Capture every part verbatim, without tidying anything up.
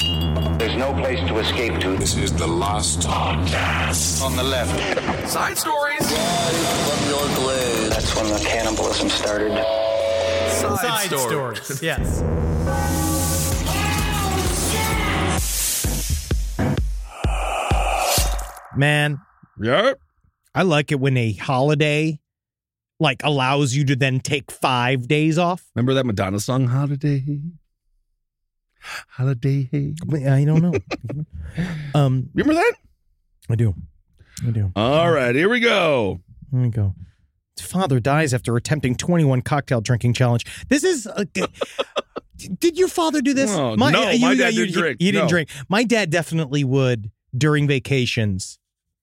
There's no place to escape to. This is the Lost Podcast. On the left. Side stories. That's when the cannibalism started. Side, Side stories. stories. Yes. Man, Yeah. I like it when a holiday like allows you to then take five days off. Remember that Madonna song, Holiday? Holiday. I don't know. um, Remember that? I do. I do. All right, here we go. Here we go. His father dies after attempting twenty-one cocktail drinking challenge. This is. Uh, did your father do this? Oh, no, my dad you, didn't drink. He, he didn't No. drink. My dad definitely would during vacations.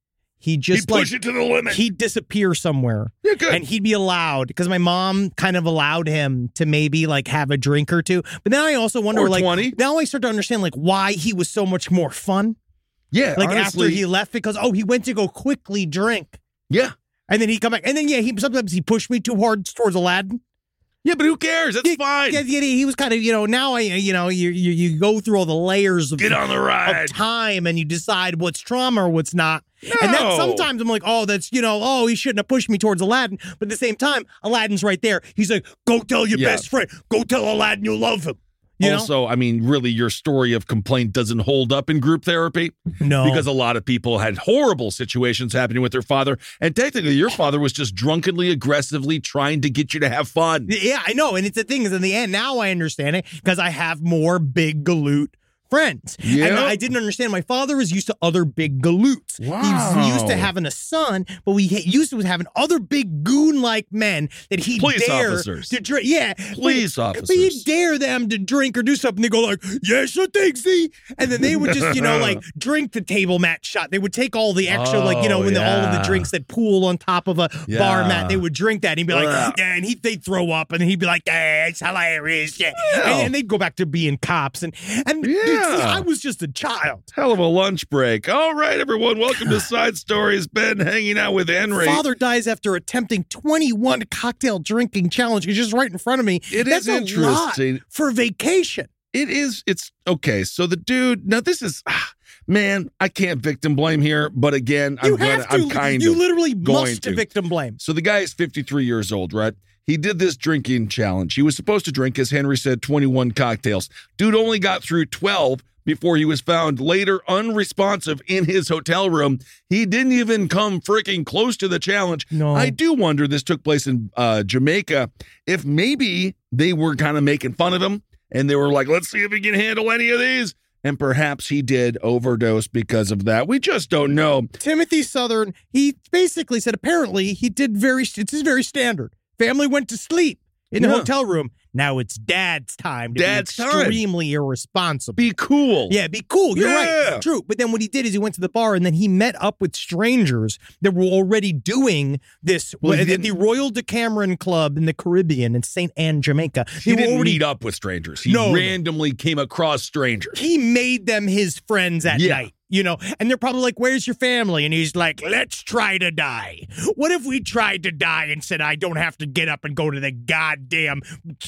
He just He'd push like, it to the limit. He'd disappear somewhere. Yeah, good. And he'd be allowed, because my mom kind of allowed him to maybe like have a drink or two. But now I also wonder, Or like, twenty. now I start to understand like why he was so much more fun. yeah, Like honestly, after he left, because, oh, he went to go quickly drink. yeah. And then he'd come back. And then, yeah, he sometimes he pushed me too hard towards Aladdin. Yeah, but who cares? That's Yeah, fine. Yeah, yeah, he was kind of, you know, now I, you know, you you, you go through all the layers of, Get on the of ride. time and you decide what's trauma or what's not. And that No. sometimes I'm like, oh, that's, you know, oh, he shouldn't have pushed me towards Aladdin. But at the same time, Aladdin's right there. He's like, go tell your Yeah. best friend. Go tell Aladdin you love him. You also, I mean, really, your story of complaint doesn't hold up in group therapy. know? No. Because a lot of people had horrible situations happening with their father. And technically, your father was just drunkenly, aggressively trying to get you to have fun. Yeah, I know. And it's the thing is, in the end, now I understand it because I have more big galoot friends. Yeah. And I didn't understand. My father was used to other big galoots. Wow. He was used to having a son, but we ha- used to having other big goon-like men that he Police dare officers. to drink. Yeah. Police but, officers. But he'd dare them to drink or do something. They go like, yes, I think, see? And then they would just, you know, like drink the table mat shot. They would take all the extra, like, you know, Oh, when the, all of the yeah. drinks that pool on top of a Yeah. bar mat, they would drink that. And he'd be like, Ugh. yeah, and he, they'd throw up, and he'd be like, "Yeah, it's hilarious." Yeah, Yeah. and, and they'd go back to being cops, and and dude, see, Yeah. I was just a child. Hell of a lunch break. All right, everyone. Welcome to Side Stories. Ben hanging out with Henry. Father dies after attempting twenty-one cocktail drinking challenge. It's just right in front of me. It That's is a interesting. lot for vacation. It is. It's okay. So the dude. Now this is. Ah, man, I can't victim blame here. But again, You I'm have gonna. to. I'm kind you of literally going must to. victim blame. So the guy is fifty-three years old, right? He did this drinking challenge. He was supposed to drink, as Henry said, twenty-one cocktails. Dude only got through twelve before he was found later unresponsive in his hotel room. He didn't even come freaking close to the challenge. No. I do wonder, this took place in uh, Jamaica, if maybe they were kind of making fun of him and they were like, let's see if he can handle any of these. And perhaps he did overdose because of that. We just don't know. Timothy Southern, he basically said apparently he did very, it's very standard. Family went to sleep in the Yeah. hotel room. Now it's dad's time to Dad's be time. extremely irresponsible. Be cool. Yeah, be cool. You're Yeah. right. True. But then what he did is he went to the bar and then he met up with strangers that were already doing this Well, he at the didn't- Royal Decameron Club in the Caribbean in Saint Anne, Jamaica. He They were didn't already- meet up with strangers. He No. randomly came across strangers. He made them his friends at Yeah. night. You know, and they're probably like, where's your family? And he's like, let's try to die. What if we tried to die and said, I don't have to get up and go to the goddamn,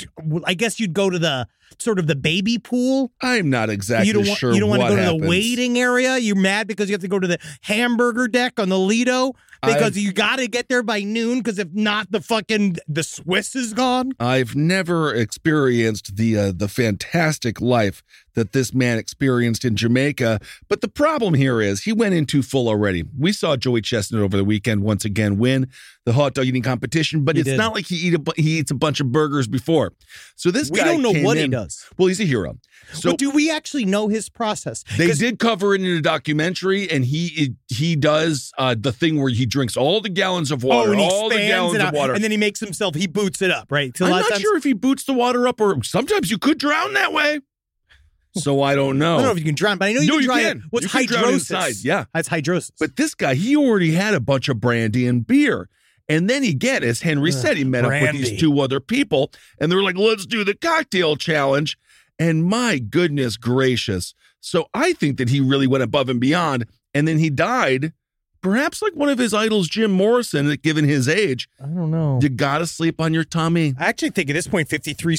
I guess you'd go to the sort of the baby pool. I'm not exactly you don't want, sure you don't want to what go to happens. the waiting area. You're mad because you have to go to the hamburger deck on the Lido because I've- you got to get there by noon because if not, the fucking, the Swiss is gone. I've never experienced the uh, the fantastic life that this man experienced in Jamaica. But the problem here is he went in too full already. We saw Joey Chestnut over the weekend once again win the hot dog eating competition, but He it's did. not like he eat a, bu- he eats a bunch of burgers before. So this We guy don't know came what he in- does. Well, he's a hero. So But do we actually know his process? they 'Cause- did cover it in a documentary, and he he does uh, the thing where he drinks all the gallons of water, Oh, and he all the spans gallons it of out, water. and then he makes himself, he boots it up, right? So a I'm lot not of times- sure if he boots the water up, or sometimes you could drown that way. So I don't know. I don't know if you can drown, but I know you No, can you drown. can. What's You can drown hydrosis? inside, yeah. That's hydrosis. But this guy, he already had a bunch of brandy and beer. And then again, as Henry said, he met up with brandy. these two other people, and they were like, let's do the cocktail challenge. And my goodness gracious. So I think that he really went above and beyond. And then he died, perhaps like one of his idols, Jim Morrison, given his age. I don't know. You got to sleep on your tummy. I actually think at this point, fifty-three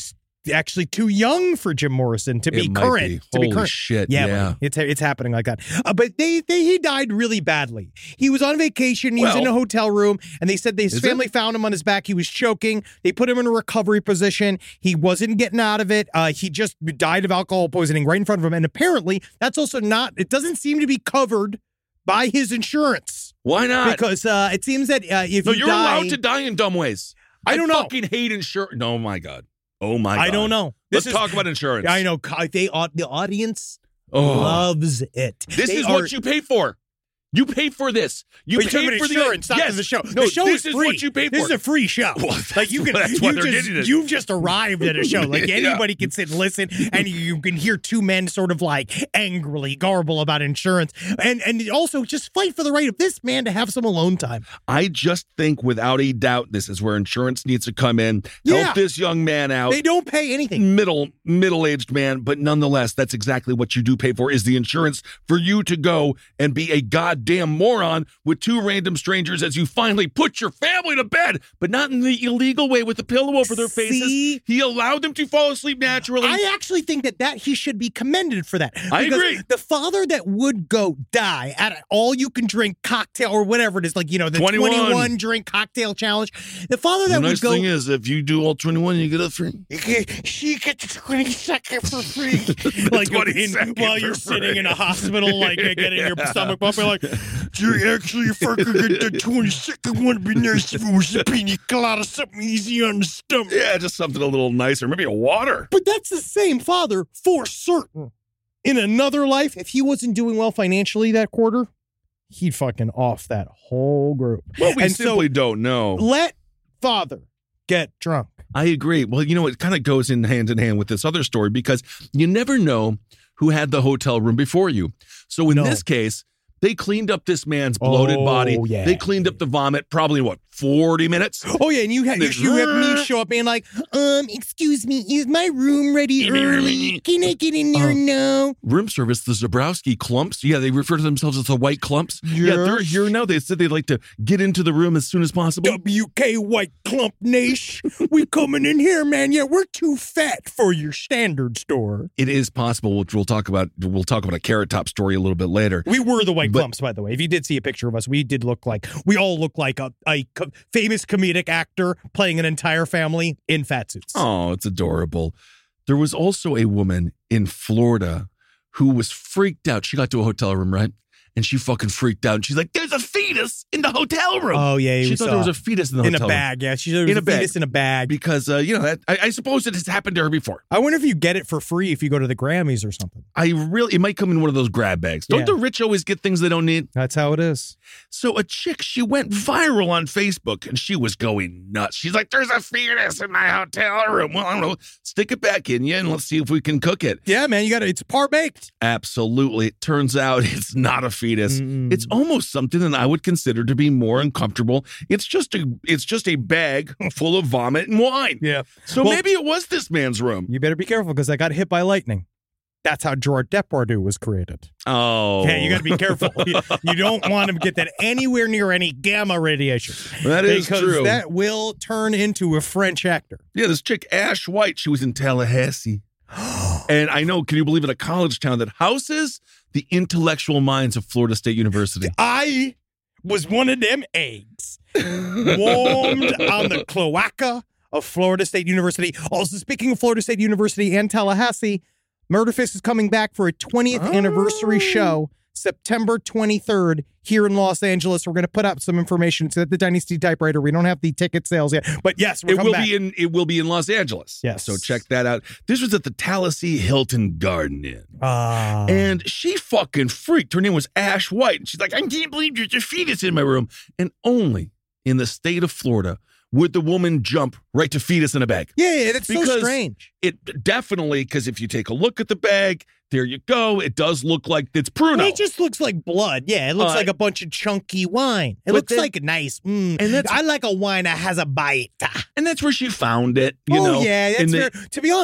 actually too young for Jim Morrison to be It might current. be. To be Holy current. shit, Yeah, yeah. buddy. it's it's happening like that. Uh, but they, they he died really badly. He was on vacation. He was Well- in a hotel room, and they said his Is family it? found him on his back. He was choking. They put him in a recovery position. He wasn't getting out of it. Uh, he just died of alcohol poisoning right in front of him. And apparently, that's also not. It doesn't seem to be covered by his insurance Why not? because uh, it seems that uh, if no, you you're die, allowed to die in dumb ways. I don't know. fucking hate insurance. No, my God. Oh, my God. I don't know. Let's This is- talk about insurance. I know co- they the audience Oh. loves it. This They is are- what you pay for. You pay for this. You But you're pay talking for insurance, the not yes. the show. No, the show this is is free. what you pay for. This is a free show. Well, like you can, that's you why they're just, getting it. you've just arrived at a show. Like Yeah. anybody can sit and listen, and you can hear two men sort of like angrily garble about insurance, and and also just fight for the right of this man to have some alone time. I just think, without a doubt, this is where insurance needs to come in. Yeah. Help this young man out. They don't pay anything. Middle middle-aged man, but nonetheless, that's exactly what you do pay for, is the insurance for you to go and be a goddamn moron with two random strangers as you finally put your family to bed, but not in the illegal way with the pillow over their faces. See? He allowed them to fall asleep naturally. I actually think that that he should be commended for that. I Because agree. The father that would go die at an all-you-can-drink cocktail or whatever it is, like, you know, the twenty-one. twenty-one drink cocktail challenge. The father that the nice would go. thing is, if you do all twenty-one, you get a free. She gets the twenty-second for free. like in, twenty-second while for you're free. sitting in a hospital, like uh, getting your stomach pumping, like, "Gee, actually, if I could get the twenty-second one, it'd be nice if it was a pina colada, something easy on the stomach." Yeah, just something a little nicer. Maybe a water. But that's the same father for certain. In another life, if he wasn't doing well financially that quarter, he'd fucking off that whole group. Well, we And so- simply don't know. Let father get drunk. I agree. Well, you know, it kind of goes in hand in hand with this other story because you never know who had the hotel room before you. So in No. this case, they cleaned up this man's bloated Oh, body. yeah. They cleaned up the vomit, probably what, forty minutes? Oh yeah, and you have you, This- you have me show up being like, um, excuse me, is my room ready early? Can I get in there Uh, now? Room service, the Zabrowski clumps. Yeah, they refer to themselves as the white clumps. Yeah, they're Yes. here now. They said they'd like to get into the room as soon as possible. W K White Clump Nation, we coming in here, man. Yeah, we're too fat for your standard store. It is possible, which we'll talk about. We'll talk about a Carrot Top story a little bit later. We were the White But- Clumps, by the way. If you did see a picture of us, we did look like we all look like a, a co- famous comedic actor playing an entire family in fat suits. Oh, it's adorable. There was also a woman in Florida who was freaked out. She got to a hotel room, right? And she fucking freaked out. And she's like, there's a fetus in the hotel room. Oh, yeah, She we thought saw there was it. a fetus in the in a hotel room. bag. Yeah, she's In a a bag. fetus in a bag. Because, uh, you know, that, I, I suppose it has happened to her before. I wonder if you get it for free if you go to the Grammys or something. I really, it might come in one of those grab bags. Don't Yeah. the rich always get things they don't need? That's how it is. So a chick, she went viral on Facebook and she was going nuts. She's like, there's a fetus in my hotel room. Well, I don't know. Stick it back in you and let's see if we can cook it. Yeah, man, you got it. It's par baked. Absolutely. It turns out it's not a fetus. Mm-mm. It's almost something that I would consider to be more uncomfortable. It's just a it's just a bag full of vomit and wine. Yeah. So Well- maybe it was this man's room. You better be careful because I got hit by lightning. That's how Gerard Depardieu was created. Oh. Yeah, you got to be careful. you, you don't want to get that anywhere near any gamma radiation. That is because true. that will turn into a French actor. Yeah, this chick, Ash White, she was in Tallahassee. And I know, can you believe it, a college town that houses the intellectual minds of Florida State University. I was one of them eggs warmed on the cloaca of Florida State University. Also, speaking of Florida State University and Tallahassee, Murderfist is coming back for a twentieth Oh. anniversary show, September twenty-third, here in Los Angeles. We're going to put up some information. It's at the Dynasty Typewriter. We don't have the ticket sales yet, but yes, we're It coming will back. be in it will be in Los Angeles. Yes. So check that out. This was at the Tallahassee Hilton Garden Inn. Ah. And she fucking freaked. Her name was Ash White. And she's like, I can't believe there's a fetus in my room. And only in the state of Florida would the woman jump right to fetus in a bag. yeah, yeah, that's so Because strange. It definitely, because if you take a look at the bag, there you go. It does look like it's Pruno. It just looks like blood. Yeah, it looks Uh, like a bunch of chunky wine. It but looks then- like a nice. Mm, And that's- I like a wine that has a bite. and that's where she found it, you oh know. yeah, that's in the- fair. To be honest,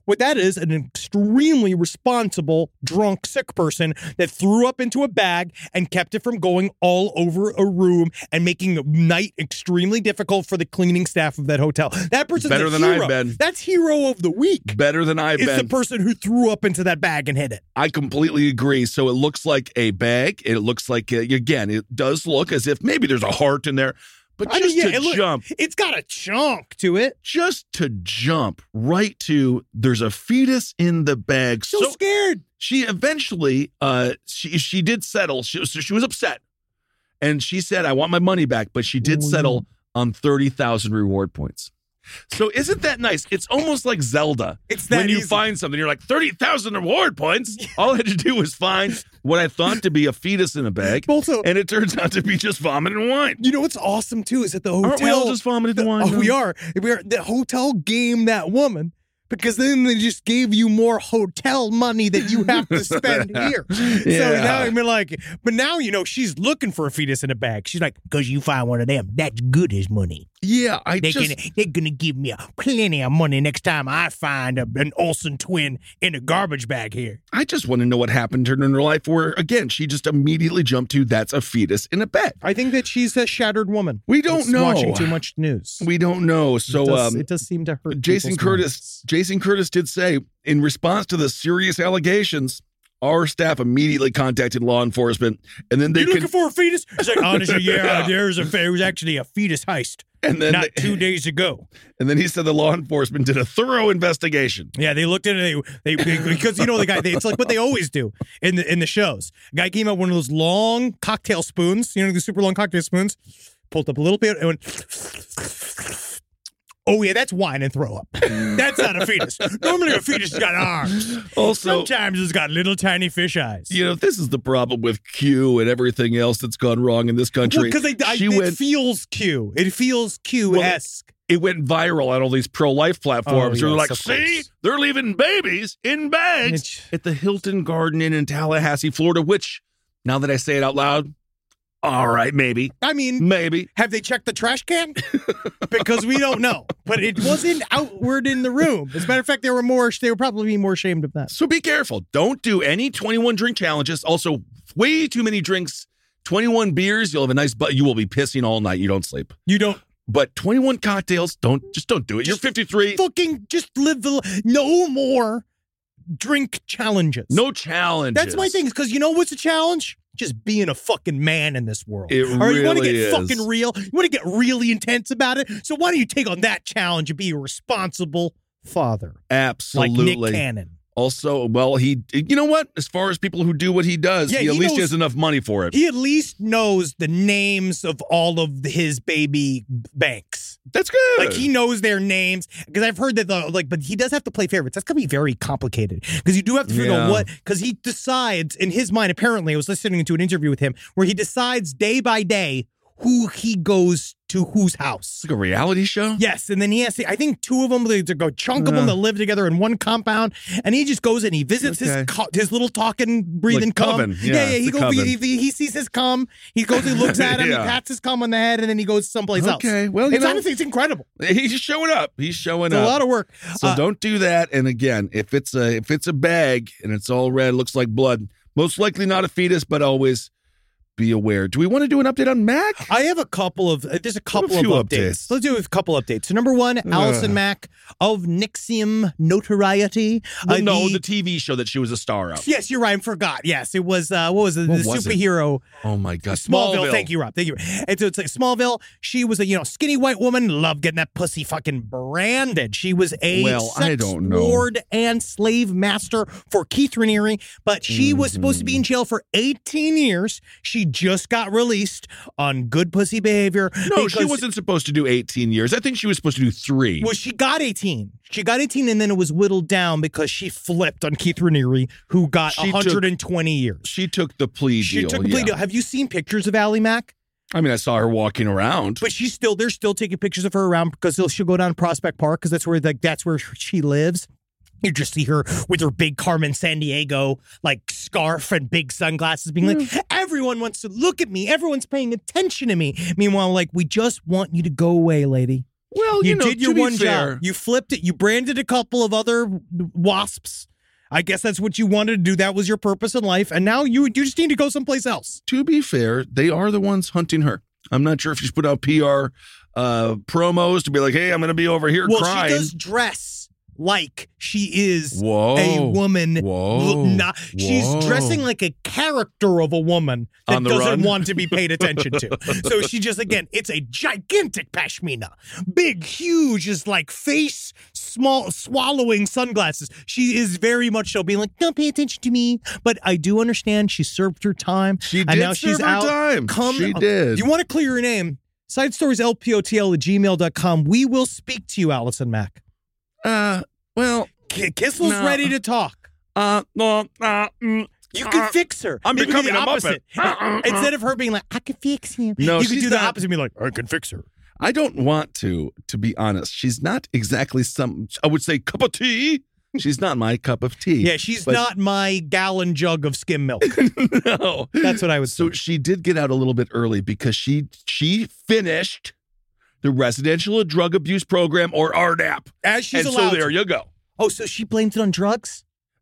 What that is, an extremely responsible, drunk, sick person that threw up into a bag and kept it from going all over a room and making night extremely difficult for the cleaning staff of that hotel. That person's Better a than hero. I've been. That's hero of the week. Better than I've It's been. the person who threw up into that bag and hid it. I completely agree. So it looks like a bag. It looks like, uh, again, it does look as if maybe there's a heart in there. But I just mean, yeah, to it look- jump, It's got a chunk to it. just to jump right to there's a fetus in the bag. So, So scared. she eventually, uh, she she did settle. She was she was upset, and she said, "I want my money back." But she did Oh, settle on thirty thousand reward points. So isn't that nice? It's almost like Zelda. It's that when you easy. find something, you're like thirty thousand reward points. All I had to do was find what I thought to be a fetus in a bag, Also, and it turns out to be just vomit and wine. you know what's awesome too is that the hotel. Aren't we all just vomited and wine? Oh, though? we are. We are. The hotel gamed that woman because then they just gave you more hotel money that you have to spend here. So Yeah. now I mean, like, but now you know she's looking for a fetus in a bag. She's like, because you find one of them, that's good as money. Yeah, I They're just gonna they're gonna give me a plenty of money next time I find a, an Olsen twin in a garbage bag here. I just want to know what happened to her in her life where, again, she just immediately jumped to that's a fetus in a bag. I think that she's a shattered woman. We don't It's know. Watching too much news. We don't know. So it, does, um, it does seem to hurt. Jason people's Curtis, minds. Jason Curtis did say, in response to the serious allegations, our staff immediately contacted law enforcement, and then they You con- looking for a fetus? It's like, honestly, yeah, there's a there was actually a fetus heist and then not they- two days ago. and then he said the law enforcement did a thorough investigation. Yeah, they looked at it. They, they, they because you know the guy. They, it's like what they always do in the in the shows. A guy came out with one of those long cocktail spoons. You know the super long cocktail spoons. Pulled up a little bit and went. Oh yeah, that's wine and throw up. That's not a fetus. Normally a fetus has got arms. Also, Sometimes it's got little tiny fish eyes. you know, this is the problem with Q and everything else that's gone wrong in this country. Because I, she it went, feels Q. It feels Q-esque. it went viral on all these pro-life platforms. Oh, They're yes, like, of see, course. they're leaving babies in bags It's- at the Hilton Garden Inn in Tallahassee, Florida, which, now that I say it out loud, all right, maybe, I mean, maybe. have they checked the trash can? Because we don't know. But it wasn't outward in the room. As a matter of fact, they were more. They would probably be more ashamed of that. So be careful. Don't do any twenty-one drink challenges. Also, way too many drinks. twenty-one beers, you'll have a nice butt. You will be pissing all night. You don't sleep. You don't But twenty-one cocktails, don't just don't do it. Just You're fifty-three. fucking just live the li- no more drink challenges. No challenges. That's my thing. Because you know what's a challenge? Just being a fucking man in this world. It All right, you want to really get is. fucking real? You want to get really intense about it? So why don't you take on that challenge and be a responsible father? Absolutely. Like Nick Cannon. Also, well, he, you know what? As far as people who do what he does, Yeah, he at he least knows- has enough money for it. He at least knows the names of all of his baby banks. That's good. Like he knows their names because I've heard that the like, but he does have to play favorites. That's gonna be very complicated because you do have to figure Yeah. out what because he decides in his mind. Apparently, I was listening to an interview with him where he decides day by day who he goes to whose house. It's like a reality show. Yes, and then he has to, I think two of them, they go chunk of them Yeah. that live together in one compound, and he just goes and he visits Okay. his co- his little talking, breathing Like cum. coven. Yeah, yeah, it's he a goes, coven. he, he, he sees his cum, he goes, he looks at him, Yeah. he pats his cum on the head, and then he goes someplace else. Okay, well, you it's know- honestly, it's incredible. He's just showing up. He's showing It's up. a lot of work. So Uh, don't do that. And again, if it's a if it's a bag and it's all red, looks like blood, most likely not a fetus, but always be aware. Do we want to do an update on Mac? I have a couple of uh, there's a couple few of updates. updates. Let's do a couple updates. So number one, Allison Mack of Nixium notoriety. Well, Uh, no, the- the T V show that she was a star of. Yes, you're right. I forgot. Yes, it was. Uh, what was it? What the was it? superhero Oh my God, Smallville. Thank you, Rob. Thank you. And so it's like Smallville. She was a you know skinny white woman. Loved getting that pussy fucking branded. She was a Well, sex I don't know. ward and slave master for Keith Raniere, but she was supposed to be in Mm-hmm. jail for eighteen years. She just got released on good pussy behavior. No, she because- wasn't supposed to do eighteen years. I think she was supposed to do three. Well, she got eighteen. She got eighteen, and then it was whittled down because she flipped on Keith Raniere, who got She took- one hundred twenty years. She took the plea She deal. took a plea yeah. deal. Have you seen pictures of Allie Mack? I mean, I saw her walking around. But she's still, they're still taking pictures of her around because they'll, she'll go down to Prospect Park because that's where, like, that's where she lives. You just see her with her big Carmen Sandiego, like, scarf and big sunglasses being like, everyone wants to look at me. Everyone's paying attention to me. Meanwhile, like, we just want you to go away, lady. Well, you, You know, did your to be one fair, job. You flipped it. You branded a couple of other wasps. I guess that's what you wanted to do. That was your purpose in life. And now you, you just need to go someplace else. To be fair, they are the ones hunting her. I'm not sure if she's put out P R uh, promos to be like, hey, I'm going to be over here Well, crying. she does dress like she is Whoa. a woman. Whoa. Not, she's Whoa. dressing like a character of a woman that On the doesn't run. want to be paid attention to. So she just, again, it's a gigantic pashmina. Big, huge, just like face, small, swallowing sunglasses. She is very much so being like, don't pay attention to me. But I do understand she served her time. She and did now serve she's her out. time. Come, She did. You want to clear your name? Side stories L P O T L at gmail dot com. We will speak to you, Allison Mack. Uh, well, K- Kissel's no. ready to talk. uh, no, uh, mm, You can uh, fix her. I'm Maybe becoming the a Muppet. opposite. Uh, uh, uh. Instead of her being like, I can fix him. No, you can she's do the not. opposite and be like, I can fix her. I don't want to, to be honest. She's not exactly some, I would say, cup of tea. She's not my cup of tea. Yeah, she's But- not my gallon jug of skim milk. No. That's what I would So say. she did get out a little bit early because she she finished the residential drug abuse program, or R D A P. As she's and allowed so there to. you go. Oh, so she blamed it on drugs?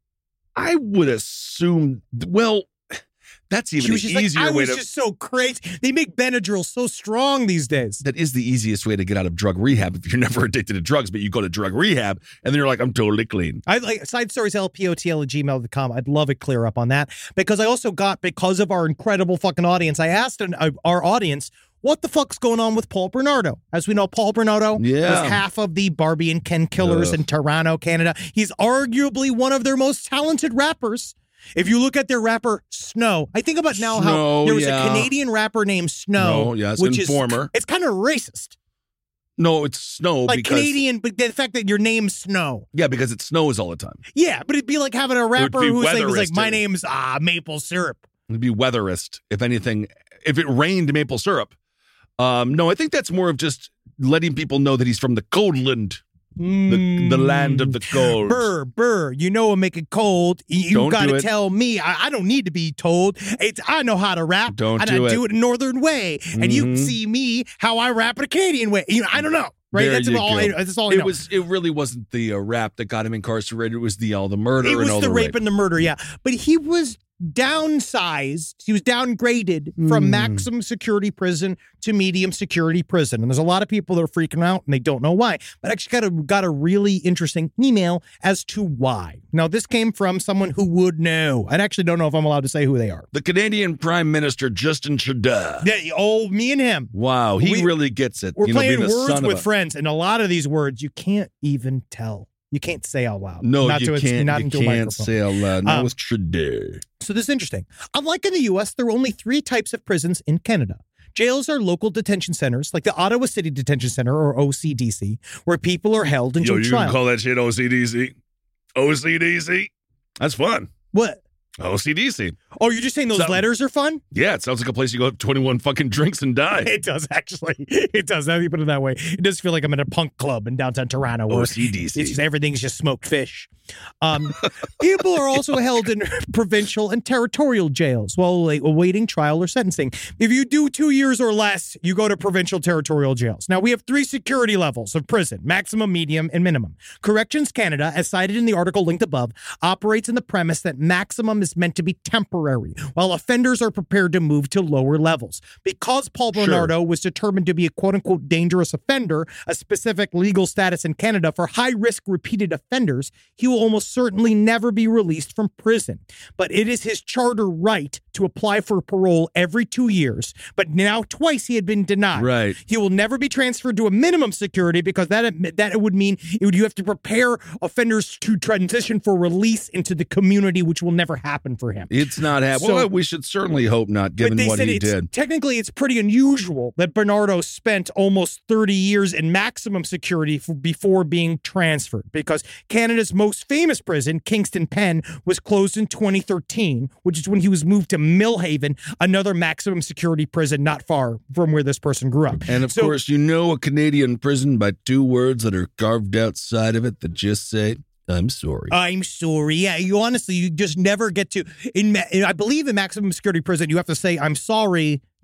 I would assume, well, that's even She was an just like, easier I way was to. just so crazy. They make Benadryl so strong these days. That is the easiest way to get out of drug rehab if you're never addicted to drugs, but you go to drug rehab and then you're like, I'm totally clean. I like side stories L P O T L at gmail dot com. I'd love it clear up on that because I also got, because of our incredible fucking audience, I asked an, uh, our audience, what the fuck's going on with Paul Bernardo? As we know, Paul Bernardo Yeah. was half of the Barbie and Ken Killers Ugh. in Toronto, Canada. He's arguably one of their most talented rappers. If you look at their rapper Snow, I think about now Snow, how there was yeah. a Canadian rapper named Snow, No, yes, which Informer. is it's kind of racist. No, it's snow Like because Canadian, but the fact that your name's Snow. yeah, because it snows all the time. Yeah, but it'd be like having a rapper be who's like, was like, weatherist, my too. name's uh, Maple Syrup. It'd be weatherist, if anything. If it rained maple syrup. Um, no, I think that's more of just letting people know that he's from the cold land, the, the land of the cold. Burr, burr, you know it'll make it cold. You Don't got do to it. tell me. I, I don't need to be told. It's I know how to rap. Don't and do I it. do it a northern way. And you Mhm. see me how I rap it a Canadian way. You know, I don't know. Right? There that's you all go. I, that's all I It know. was. It really wasn't the uh, rap that got him incarcerated. It was the all the murder It and was all the the rape and the murder, yeah. But he was downsized. He was downgraded from Mm. maximum security prison to medium security prison. And there's a lot of people that are freaking out and they don't know why. But I actually got a, got a really interesting email as to why. Now, this came from someone who would know. I actually don't know if I'm allowed to say who they are. The Canadian Prime Minister Justin Trudeau. Yeah, oh, me and him. Wow, he We- really gets it. We're you know, playing being a words son of with a- friends, and a lot of these words you can't even tell. You can't say out loud. No, not you to, can't. Not you into a can't microphone. say out loud. No, Um, it's Trudeau. So this is interesting. Unlike in the U S, there are only three types of prisons in Canada. Jails are local detention centers, like the Ottawa City Detention Center, or O C D C, where people are held until trial. that shit O C D C. O C D C. That's fun. What? O C D C. Oh, you're just saying those So- letters are fun? Yeah, it sounds like a place you go have twenty-one fucking drinks and die. It does, actually. It does. Now that you put it that way. It does feel like I'm in a punk club in downtown Toronto where O C D C. it's just, everything's just smoked fish. Um, people are also held in provincial and territorial jails while like, awaiting trial or sentencing. If you do two years or less, you go to provincial territorial jails. Now, we have three security levels of prison: maximum, medium, and minimum. Corrections Canada, as cited in the article linked above, operates in the premise that maximum is meant to be temporary, while offenders are prepared to move to lower levels. Because Paul Sure. Bernardo was determined to be a quote-unquote dangerous offender, a specific legal status in Canada for high-risk repeated offenders, he will almost certainly never be released from prison. But it is his charter right to apply for parole every two years. But now twice he had been denied. Right. He will never be transferred to a minimum security because that that would mean it would, you have to prepare offenders to transition for release into the community, which will never happen for him. It's not happening. So- well, we should certainly hope not, given But they what said he it's, did. technically it's pretty unusual that Bernardo spent almost thirty years in maximum security for, before being transferred, because Canada's most famous prison, Kingston Pen, was closed in twenty thirteen, which is when he was moved to Millhaven, another maximum security prison not far from where this person grew up. And of So- course, you know a Canadian prison by two words that are carved outside of it that just say, I'm sorry. I'm sorry. Yeah, you honestly, you just never get to. In, ma- I believe in maximum security prison, you have to say, I'm sorry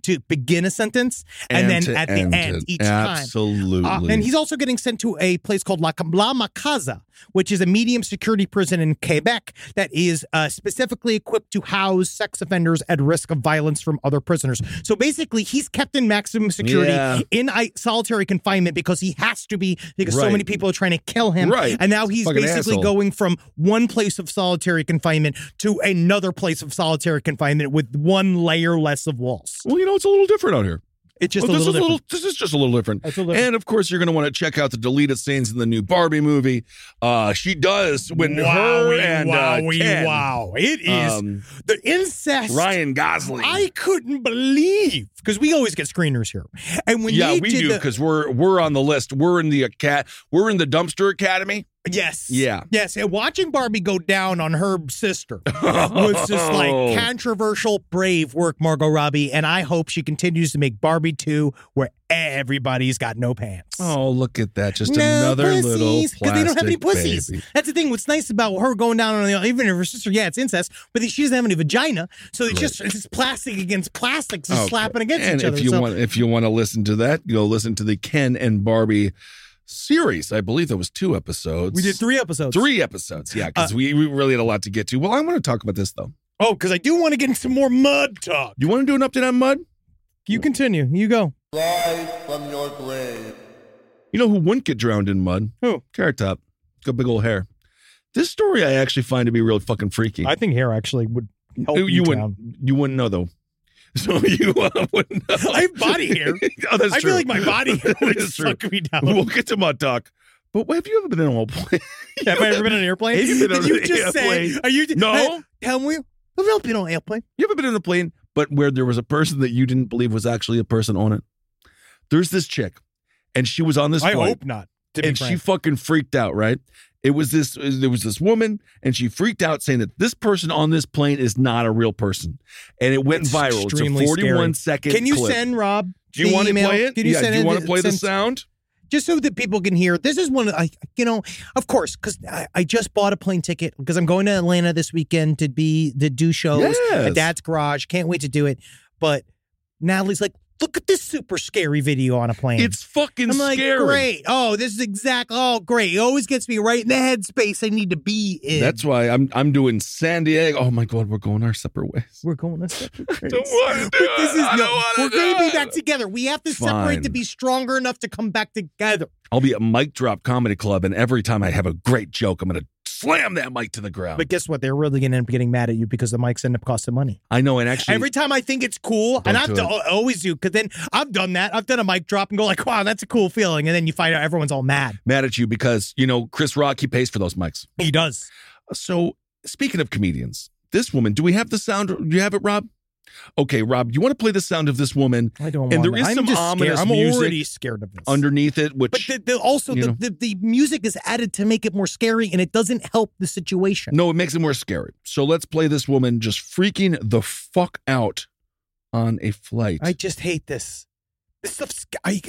to begin a sentence and, And then to at end the end it. each time. Absolutely. Uh, and he's also getting sent to a place called La, La Macaza, which is a medium security prison in Quebec that is uh, specifically equipped to house sex offenders at risk of violence from other prisoners. So basically, he's kept in maximum security Yeah. in I- solitary confinement because he has to be, because so Right. many people are trying to kill him. Right. And now he's Fucking basically asshole. going from one place of solitary confinement to another place of solitary confinement with one layer less of walls. Well, you know, it's a little different out here. It's just Well, a this little is a different. little. This is just a little different. It's a little different. And of course, you're going to want to check out the deleted scenes in the new Barbie movie. Uh, she does when her Wowie, and uh, wowie, Ken, wow. It is um, the incest. Ryan Gosling. I couldn't believe, because we always get screeners here. And when yeah, they we did do the- because we're we're on the list. We're in the cat. We're in the Dumpster Academy. Yes. Yeah. Yes. And watching Barbie go down on her sister was just like Oh. controversial, brave work, Margot Robbie. And I hope she continues to make Barbie two where everybody's got no pants. Oh, look at that! Just No another pussies, little because they don't have any plastic pussies. baby. That's the thing. What's nice about her going down on the, even if her sister, yeah, it's incest, but she doesn't have any vagina, so it's Right. just it's just plastic against plastics, just Okay. slapping against and each other. if you So- want, if you want to listen to that, go listen to the Ken and Barbie series. I believe there was two episodes. we did three episodes. Three episodes, yeah, because Uh, we, we really had a lot to get to. Well, I want to talk about this though. Oh, because I do want to get into some more mud talk. You want to do an update on Mud? You continue. You go. Rise from your grave. You know who wouldn't get drowned in mud? Who? Carrot Top. Got big old hair. This story I actually find to be real fucking freaky. I think hair actually would help you, you, wouldn't. drown. You wouldn't know though. So you uh, wouldn't know. I have body hair. Oh, that's I true. feel like my body hair would That is true. suck me down. We'll get to mud talk. But have you ever been in a plane? Have I ever been on an airplane? Have you been on Did you an just airplane? say? Are you? No. Hey, tell me. I've never been on an airplane. You ever been in a plane, but where there was a person that you didn't believe was actually a person on it? There's this chick, and she was on this I flight, hope not. To be and she frank. fucking freaked out, right? It was this, there was this woman, and she freaked out saying that this person on this plane is not a real person. And it went It's viral. It's a extremely forty-one scary. second Can you clip. send Rob? Do you the want to email? play it? Can you yeah, send do you it- want to play the send- sound? Just so that people can hear. This is one of, I, you know, of course, because I, I just bought a plane ticket because I'm going to Atlanta this weekend to be to do shows Yes. at Dad's Garage. Can't wait to do it. But Natalie's like, look at this super scary video on a plane. It's fucking I'm like, scary. great. Oh, this is exact. Oh, great. It always gets me right in the headspace I need to be in. That's why I'm I'm doing San Diego. Oh my God, we're going our separate ways. We're going to separate ways. Don't wanna do But this it. is I no. don't wanna We're do going to be it. back together. We have to Fine. separate to be stronger enough to come back together. I'll be at Mic Drop Comedy Club, and every time I have a great joke, I'm going to slam that mic to the ground. But guess what? They're really going to end up getting mad at you because the mics end up costing money. I know, and actually, Every time I think it's cool, and Don't I've do done, it. I always do, because then I've done that. I've done a mic drop and go like, wow, that's a cool feeling. And then you find out everyone's all mad. mad at you because, you know, Chris Rock, he pays for those mics. He does. So, speaking of comedians, this woman, do we have the sound? Do you have it, Rob? Okay, Rob, you want to play the sound of this woman I don't And want there that. is I'm some just ominous scared. I'm music already scared of this. underneath it, which, But the, the, also, you the, know. the, the music is added to make it more scary, and it doesn't help the situation. no, it makes it more scary. So, let's play this woman just freaking the fuck out on a flight. I just hate this. This stuff's...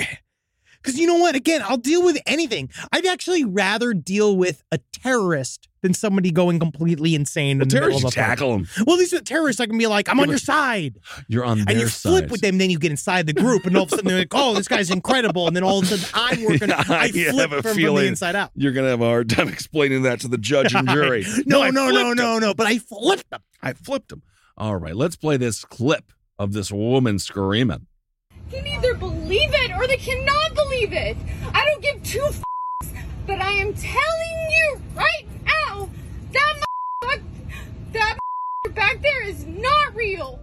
Because you know what? Again, I'll deal with anything. I'd actually rather deal with a terrorist than somebody going completely insane well, in the middle terrorists, of a fight. tackle him. Well, these are terrorists. I can be like, I'm on but- your side. You're on their And you flip side. with them, then you get inside the group, and all of a sudden they're like, "Oh, this guy's incredible!" And then all of a sudden I'm working. Yeah, I I flip have from, a from the feeling inside out. You're going to have a hard time explaining that to the judge and jury. no, I no, no, flipped no, him. no. But I flipped them. I flipped him. All right, let's play this clip of this woman screaming. can either believe it or they cannot believe it. I don't give two f***s, but I am telling you right now, that m- that m- back there is not real.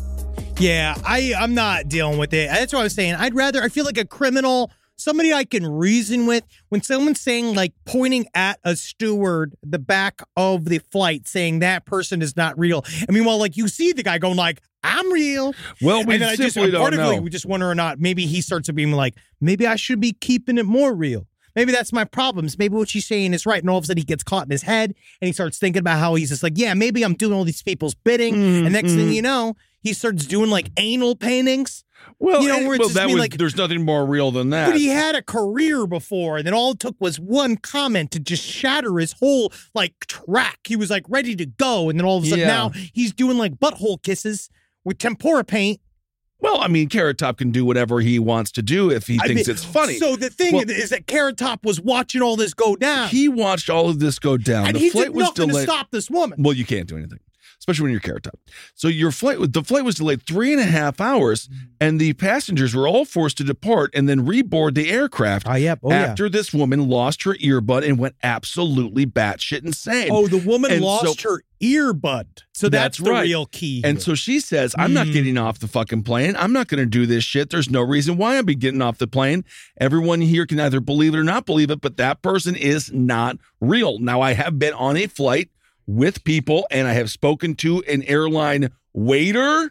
Yeah, I, I'm not dealing with it. That's what I was saying. I'd rather, I feel like a criminal, somebody I can reason with. When someone's saying, like, pointing at a steward, the back of the flight, saying that person is not real. I mean, well, like, you see the guy going, like, I'm real. Well, we and then I just, simply don't part of know. me, we just wonder or not, maybe he starts to being like, maybe I should be keeping it more real. Maybe that's my problems. Maybe what she's saying is right. And all of a sudden he gets caught in his head and he starts thinking about how he's just like, yeah, maybe I'm doing all these people's bidding. Mm, and next mm. thing you know, he starts doing like anal paintings. Well, you know, and- where it's well just that me, was, like- there's nothing more real than that. But he had a career before, and then all it took was one comment to just shatter his whole like track. He was like ready to go, and then all of a sudden Yeah. now he's doing like butthole kisses with tempura paint Well, I mean, Carrot Top can do whatever he wants to do if he I thinks mean, it's funny. So the thing Well, is that Carrot Top was watching all this go down. he watched all of this go down. and the he flight did was nothing delayed. to stop this woman. Well, you can't do anything, especially when you're Carrot Top. So your flight, the flight was delayed three and a half hours, and the passengers were all forced to depart and then reboard the aircraft. Ah, yep. Oh, yeah. after this woman lost her earbud and went absolutely batshit insane. Oh, the woman And lost so- her earbud. So that's, That's the right. real key. And here. so she says, I'm not Mm. getting off the fucking plane. I'm not going to do this shit. There's no reason why I'd be getting off the plane. Everyone here can either believe it or not believe it, but that person is not real. Now, I have been on a flight with people and I have spoken to an airline waiter,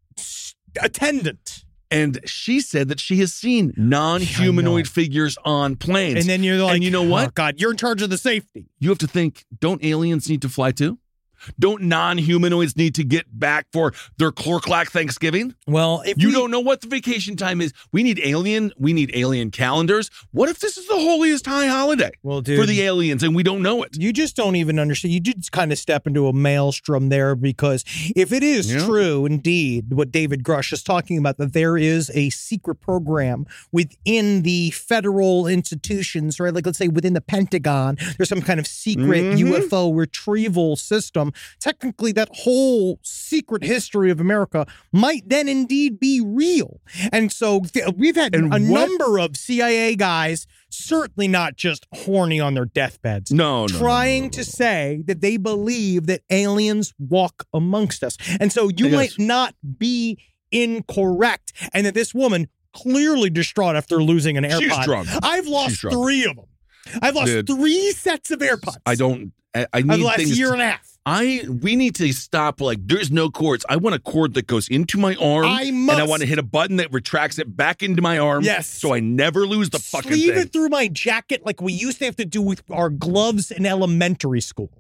attendant. and she said that she has seen non-humanoid figures on planes. And then you're like, and you know what? Oh, God, you're in charge of the safety. You have to think, don't aliens need to fly too? Don't non-humanoids need to get back for their Clorklack Thanksgiving? Well, if You we, don't know what the vacation time is. We need alien. We need alien calendars. What if this is the holiest high holiday Well, dude, for the aliens and we don't know it? you just don't even understand. You just kind of step into a maelstrom there, because if it is Yeah. true, indeed, what David Grush is talking about, that there is a secret program within the federal institutions, right? Like, let's say within the Pentagon, there's some kind of secret Mhm. U F O retrieval system. Technically, that whole secret history of America might then indeed be real. And so th- we've had And a what- number of C I A guys, certainly not just horny on their deathbeds, No, no, no, trying no, no, to no. say that they believe that aliens walk amongst us. And so you Yes. might not be incorrect, and that this woman, clearly distraught after losing an She's AirPod. drunk. I've lost She's drunk. three of them. I've lost Dude. three sets of AirPods. I don't. I, I Over need the last things. year to- and a half. I we need to stop. Like, there's no cords. I want a cord that goes into my arm, I and I must- want to hit a button that retracts it back into my arm. Yes. so I never lose the fucking Sleeve thing. it through my jacket like we used to have to do with our gloves in elementary school.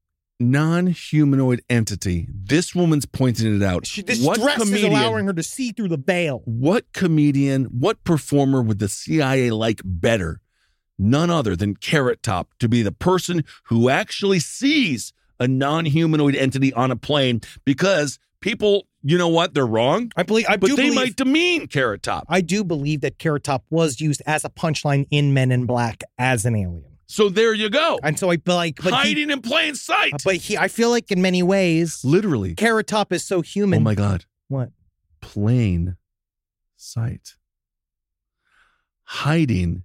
Non-humanoid entity. This woman's pointing it out. She, this what dress comedian? is allowing her to see through the veil. What comedian, what performer would the C I A like better? None other than Carrot Top to be the person who actually sees a non-humanoid entity on a plane, because people, you know what, they're wrong, I believe. I but do they believe, might demean Carrot Top. I do believe that Carrot Top was used as a punchline in Men in Black as an alien, So there you go. and so I like, but he, Hiding in plain sight. but he, I feel like in many ways, Literally. Carrot Top is so human. Oh my God. What? Plain sight. Hiding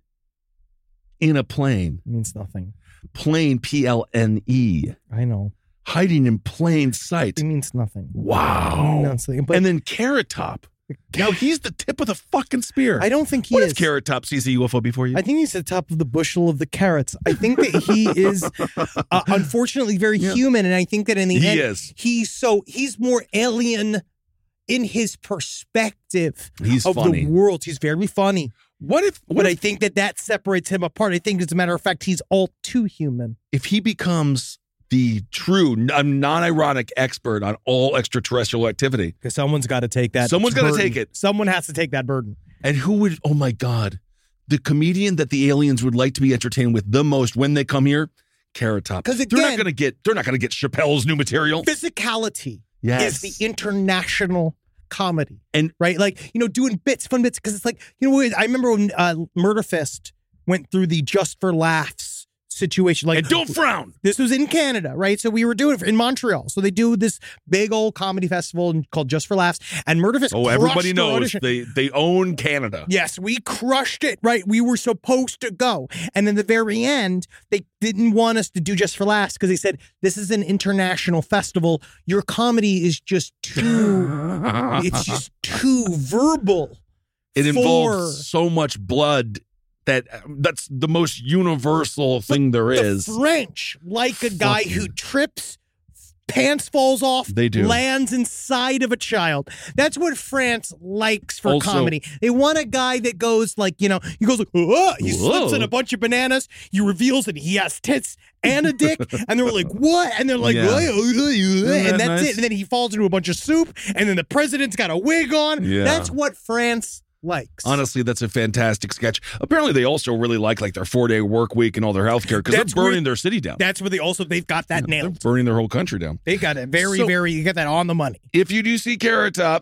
in a plane. It means nothing. Plane, P L N E. I know. Hiding in plain sight. It means nothing. Wow. Nothing. But And then Carrot Top. Now he's the tip of the fucking spear. I don't think he What is. if Carrot Top sees a U F O before you? I think he's at the top of the bushel of the carrots. I think that he is, uh, unfortunately, very Yeah. human, and I think that in the He end, is. he's so he's more alien in his perspective He's of funny. the world. He's very funny, What if what but I if, think that that separates him apart. I think, as a matter of fact, he's all too human. if he becomes the true non- non-ironic expert on all extraterrestrial activity? Because someone's got to take that. Someone's gotta burden. take it. Someone has to take that burden. And who would, oh my God, the comedian that the aliens would like to be entertained with the most when they come here? Carrot Top. 'Cause they're not again- gonna get they're not gonna get Chappelle's new material. Physicality Yes. is the international comedy. And- right, like, you know, doing bits, fun bits, because it's like, you know, I remember when uh, Murder Fist went through the Just for Laughs situation. Like, And don't frown. this was in Canada, right? So we were doing it in Montreal. So they do this big old comedy festival called Just for Laughs, and Murder Fist. Oh, crushed everybody the knows audition. they they own Canada. Yes, we crushed it, right? We were supposed to go. And in the very end, they didn't want us to do Just for Laughs because they said, this is an international festival. Your comedy is just too, it's just too verbal. It for- involves so much blood that that's the most universal thing there The is. French like a guy who Fucking- trips, pants falls off, They do. lands inside of a child. That's what France likes for Also- comedy. They want a guy that goes like, you know, he goes like, "Whoa," he slips Whoa. in a bunch of bananas, he reveals that he has tits and a dick, and they're like, what? And they're like, Yeah. "Whoa, whoa, whoa," that and that's nice? it. And then he falls into a bunch of soup, and then the president's got a wig on. Yeah. That's what France likes. Honestly, that's a fantastic sketch. Apparently, they also really like like their four day work week and all their health care because they're That's where- burning their city down. That's where they also, they've got that They're nailed. burning their whole country down. They got it very, So- very, you got that on the money. If you do see Carrot Top,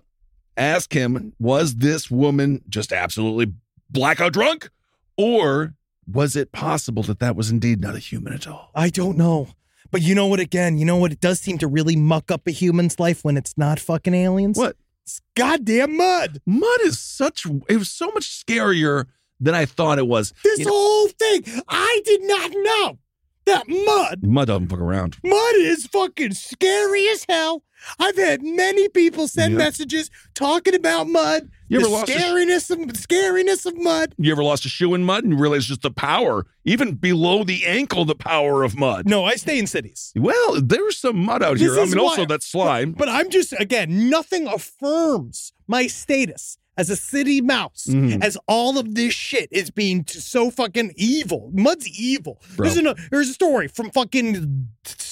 ask him, was this woman just absolutely blackout drunk? Or was it possible that that was indeed not a human at all? I don't know. But you know what, again, you know what? It does seem to really muck up a human's life when it's not fucking aliens. What? It's goddamn mud. Mud is such, it was so much scarier than I thought it was. This You know, whole thing, I did not know that mud, mud doesn't fuck around. mud is fucking scary as hell. I've had many people send Yeah. messages talking about mud. You the ever lost a sh- scariness of scariness of mud. You ever lost a shoe in mud and realize just the power, even below the ankle, the power of mud? No, I stay in cities. Well, there's some mud out here. This I is mean, why- also that slime. But I'm just, again, nothing affirms my status as a city mouse, Mhm. as all of this shit is being t- so fucking evil. Mud's evil. Bro. There's, a, there's a story from fucking,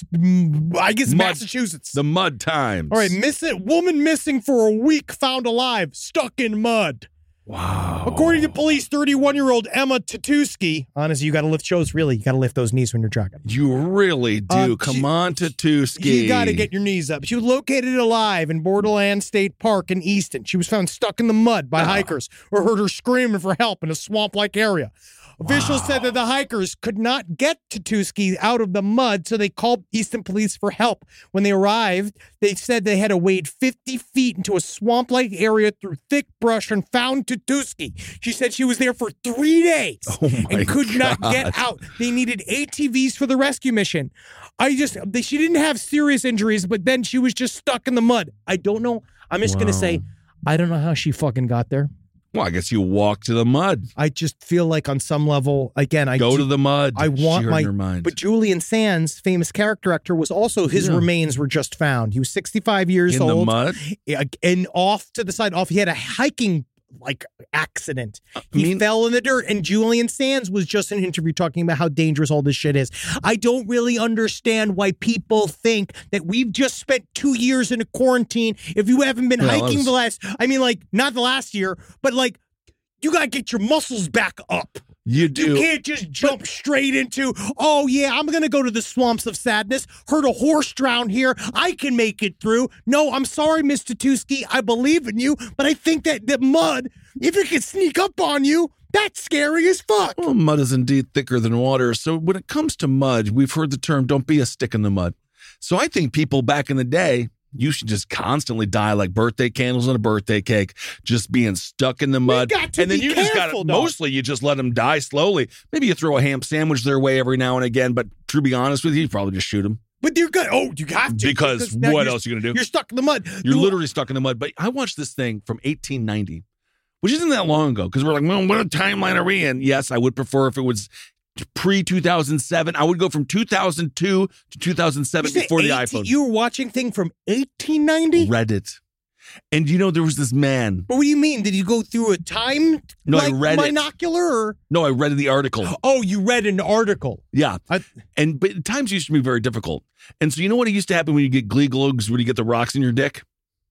I guess, Mud. Massachusetts. The mud times. All right, miss it. Woman missing for a week found alive, stuck in mud. Wow. According to police, thirty-one-year-old Emma Tatuski. Honestly, you got to lift shows. Really, you got to lift those knees when you're jogging. You really do. Uh, Come she- on, Tatuski. You got to get your knees up. She was located alive in Borderland State Park in Easton. She was found stuck in the mud by Oh. hikers who heard her screaming for help in a swamp-like area. Officials said that the hikers could not get Tatuski out of the mud, so they called Easton police for help. When they arrived, they said they had to wade fifty feet into a swamp-like area through thick brush and found Tatuski. She said she was there for three days Oh my and could not God. get out. They needed A T Vs for the rescue mission. I just, they, she didn't have serious injuries, but then she was just stuck in the mud. I don't know. I'm just going to Wow. say, I don't know how she fucking got there. Well, I guess you walk to the mud. I just feel like on some level, again, I Go do- to the mud. I want Sheer my, in your mind. but Julian Sands, famous character actor, was also, his Yeah. remains were just found. He was sixty-five years in the old. mud. Yeah, and off to the side, off, he had a hiking like accident. He mean- fell in the dirt, and Julian Sands was just in an interview talking about how dangerous all this shit is. I don't really understand why people think that we've just spent two years in a quarantine. If you haven't been Well, that hiking was- the last, I mean, like not the last year, but like you gotta get your muscles back up. You do. You can't just jump straight into, oh, yeah, I'm going to go to the swamps of sadness, heard a horse drown here. I can make it through. No, I'm sorry, Mister Tatuski. I believe in you, but I think that the mud, if it can sneak up on you, that's scary as fuck. Well, mud is indeed thicker than water. So when it comes to mud, we've heard the term, don't be a stick in the mud. So I think people back in the day, you should just constantly die like birthday candles on a birthday cake, just being stuck in the mud. got to and then be you just got careful, to, dog. mostly you just let them die slowly. Maybe you throw a ham sandwich their way every now and again, but to be honest with you, you probably just shoot them. But you're good. Oh, you have to. Because now what you're- else are you going to do? You're stuck in the mud. You're You- literally stuck in the mud. But I watched this thing from eighteen ninety, which isn't that long ago, because we're like, well, what timeline are we in? Yes, I would prefer if it was pre two thousand seven. I would go from two thousand two to two thousand seven you say before the eighteen iPhone. You were watching thing from eighteen ninety? Reddit. And you know, there was this man. But what do you mean? Did you go through a time No, I like, read it. binocular? Or? No, I read the article. Oh, you read an article. Yeah. I, And but times used to be very difficult. And so you know what used to happen when you get glee glugs, when you get the rocks in your dick?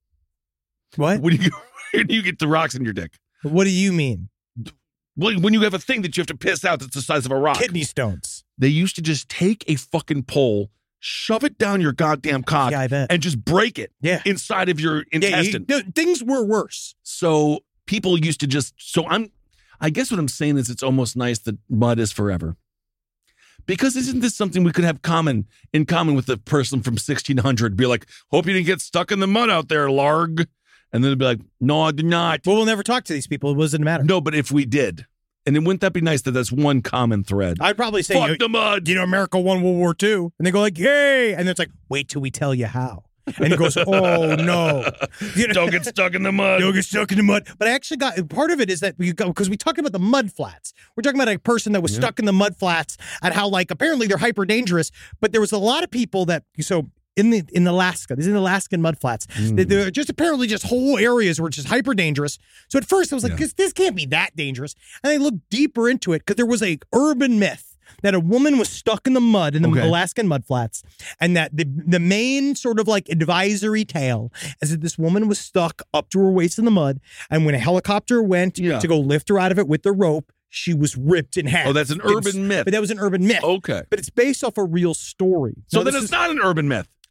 what? When you, when you get the rocks in your dick? What do you mean? Well, when you have a thing that you have to piss out that's the size of a rock. Kidney stones. They used to just take a fucking pole, shove it down your goddamn cock, Yeah, I bet. and just break it Yeah. inside of your Yeah, you- intestine. no, things were worse. So people used to just, so I'm, I guess what I'm saying is it's almost nice that mud is forever. Because isn't this something we could have common in common with the person from sixteen hundred? Be like, hope you didn't get stuck in the mud out there, larg. And then it'd be like, no, I did not. Well, we'll never talk to these people. It doesn't matter. No, but if we did, and then wouldn't that be nice that that's one common thread? I'd probably say, Fuck you, the mud. you know, America won World War Two. And they go like, yay. And it's like, wait till we tell you how. And he goes, oh, no. You know, Don't get stuck in the mud. Don't get stuck in the mud. But I actually got, part of it is that we go, because we talked about the mud flats. We're talking about a person that was Yeah. stuck in the mud flats and how, like, apparently they're hyper dangerous. But there was a lot of people that, so in the in Alaska, these in Alaskan mud flats, Mm. they, they're just apparently just whole areas were just hyper dangerous. So at first I was like, Yeah. this, this can't be that dangerous. And I looked deeper into it because there was a urban myth that a woman was stuck in the mud in the Okay. Alaskan mud flats, and that the the main sort of like advisory tale is that this woman was stuck up to her waist in the mud, and when a helicopter went Yeah. to go lift her out of it with the rope, she was ripped in half. Oh, that's an It's- urban myth. But that was an urban myth. Okay. But it's based off a real story. So Now, then this it's is- not an urban myth.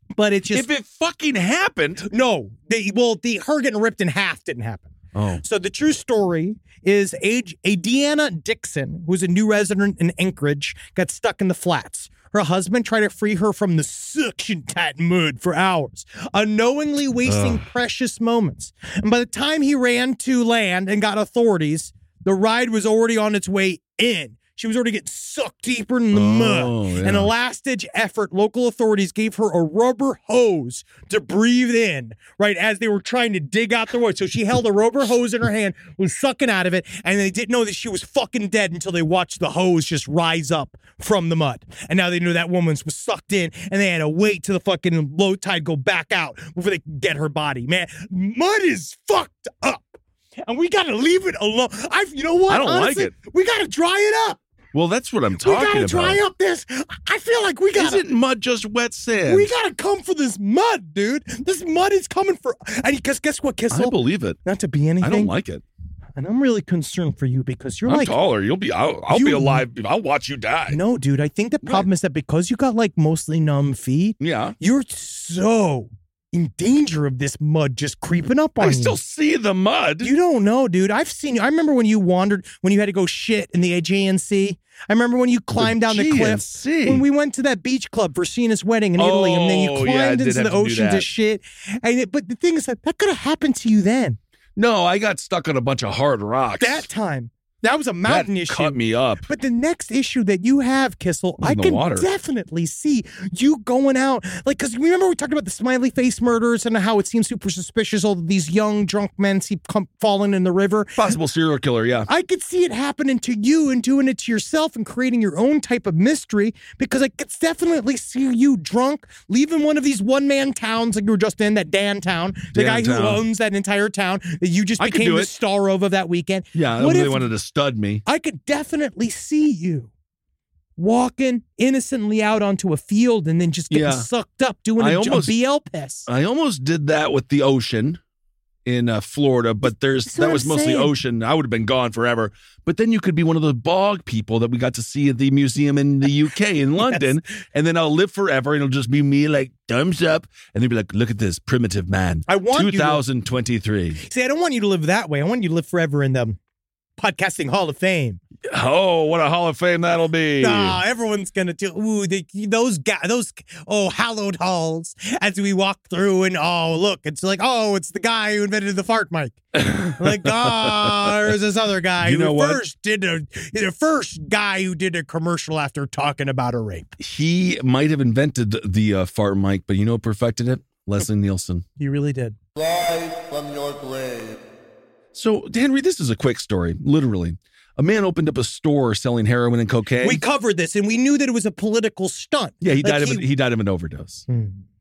But it just If it fucking happened. no. They, well, the her getting ripped in half didn't happen. Oh. So the true story is a, a Deanna Dixon, who's a new resident in Anchorage, got stuck in the flats. Her husband tried to free her from the suction-tight mud for hours, unknowingly wasting Ugh. precious moments. And by the time he ran to land and got authorities, the ride was already on its way in. She was already getting sucked deeper in the oh, mud. Yeah. In a last-ditch effort, local authorities gave her a rubber hose to breathe in, right, as they were trying to dig out the wood. So she held a rubber hose in her hand, was sucking out of it, and they didn't know that she was fucking dead until they watched the hose just rise up from the mud. And now they knew that woman's was sucked in, and they had to wait till the fucking low tide go back out before they could get her body. Man, mud is fucked up. And we got to leave it alone. I, you know what? I don't Honestly, like it. We got to dry it up. Well, that's what I'm We talking gotta about. dry up this. I feel like we gotta. Isn't mud just wet sand? We gotta come for this mud, dude. This mud is coming for. And because guess what, Kissel? I believe it. Not to be anything. I don't like it. And I'm really concerned for you because you're I'm like taller. You'll be. I'll, I'll you- be alive. I'll watch you die. No, dude. I think the problem is that because you got like mostly numb feet, Yeah. you're so in danger of this mud just creeping up on I you. still see the mud. You don't know, dude. I've seen you. I remember when you wandered, when you had to go shit in the A J N C. I remember when you climbed down the G N cliff. C. When we went to that beach club for Cena's wedding in Italy, and then you Oh, yeah, I climbed did into have the to do ocean to that. shit. And it, but the thing is that that could have happened to you then. No, I got stuck on a bunch of hard rocks. That time. That was a mountain that issue. cut me up. But the next issue that you have, Kissel, Was I in the can water. definitely see you going out. Like, because remember we talked about the smiley face murders and how it seems super suspicious, all of these young drunk men see come falling in the river. Possible serial killer, yeah. I could see it happening to you and doing it to yourself and creating your own type of mystery because I could definitely see you drunk, leaving one of these one-man towns like you were just in, that Dan town, the guy Dan who town. owns that entire town that you just I could became do the it. star of of that weekend. Yeah, What they if- wanted to stud me. I could definitely see you walking innocently out onto a field and then just getting Yeah. sucked up doing I a, almost- a B L piss. I almost did that with the ocean in uh, Florida, but there's That's that what was I'm mostly saying. ocean. I would have been gone forever. But then you could be one of the bog people that we got to see at the museum in the U K in London, and then I'll live forever, and it'll just be me like thumbs up, and they'd be like, "Look at this primitive man." I want you to- twenty twenty-three. See, I don't want you to live that way. I want you to live forever in the podcasting Hall of Fame. Oh, what a Hall of Fame that'll be! Nah, everyone's gonna do. Ooh, the, those guys, those oh hallowed halls as we walk through, and oh look, it's like oh, it's the guy who invented the fart mic. Like oh, there's this other guy You who know what? first did a the first guy who did a commercial after talking about a rape. He might have invented the uh, fart mic, but you know who perfected it? Leslie Nielsen. He really did. Rise from your grave. So, Henry, this is a quick story, literally. A man opened up a store selling heroin and cocaine. We covered this, and we knew that it was a political stunt. yeah, he Like, died of an, he died of an overdose. Hmm.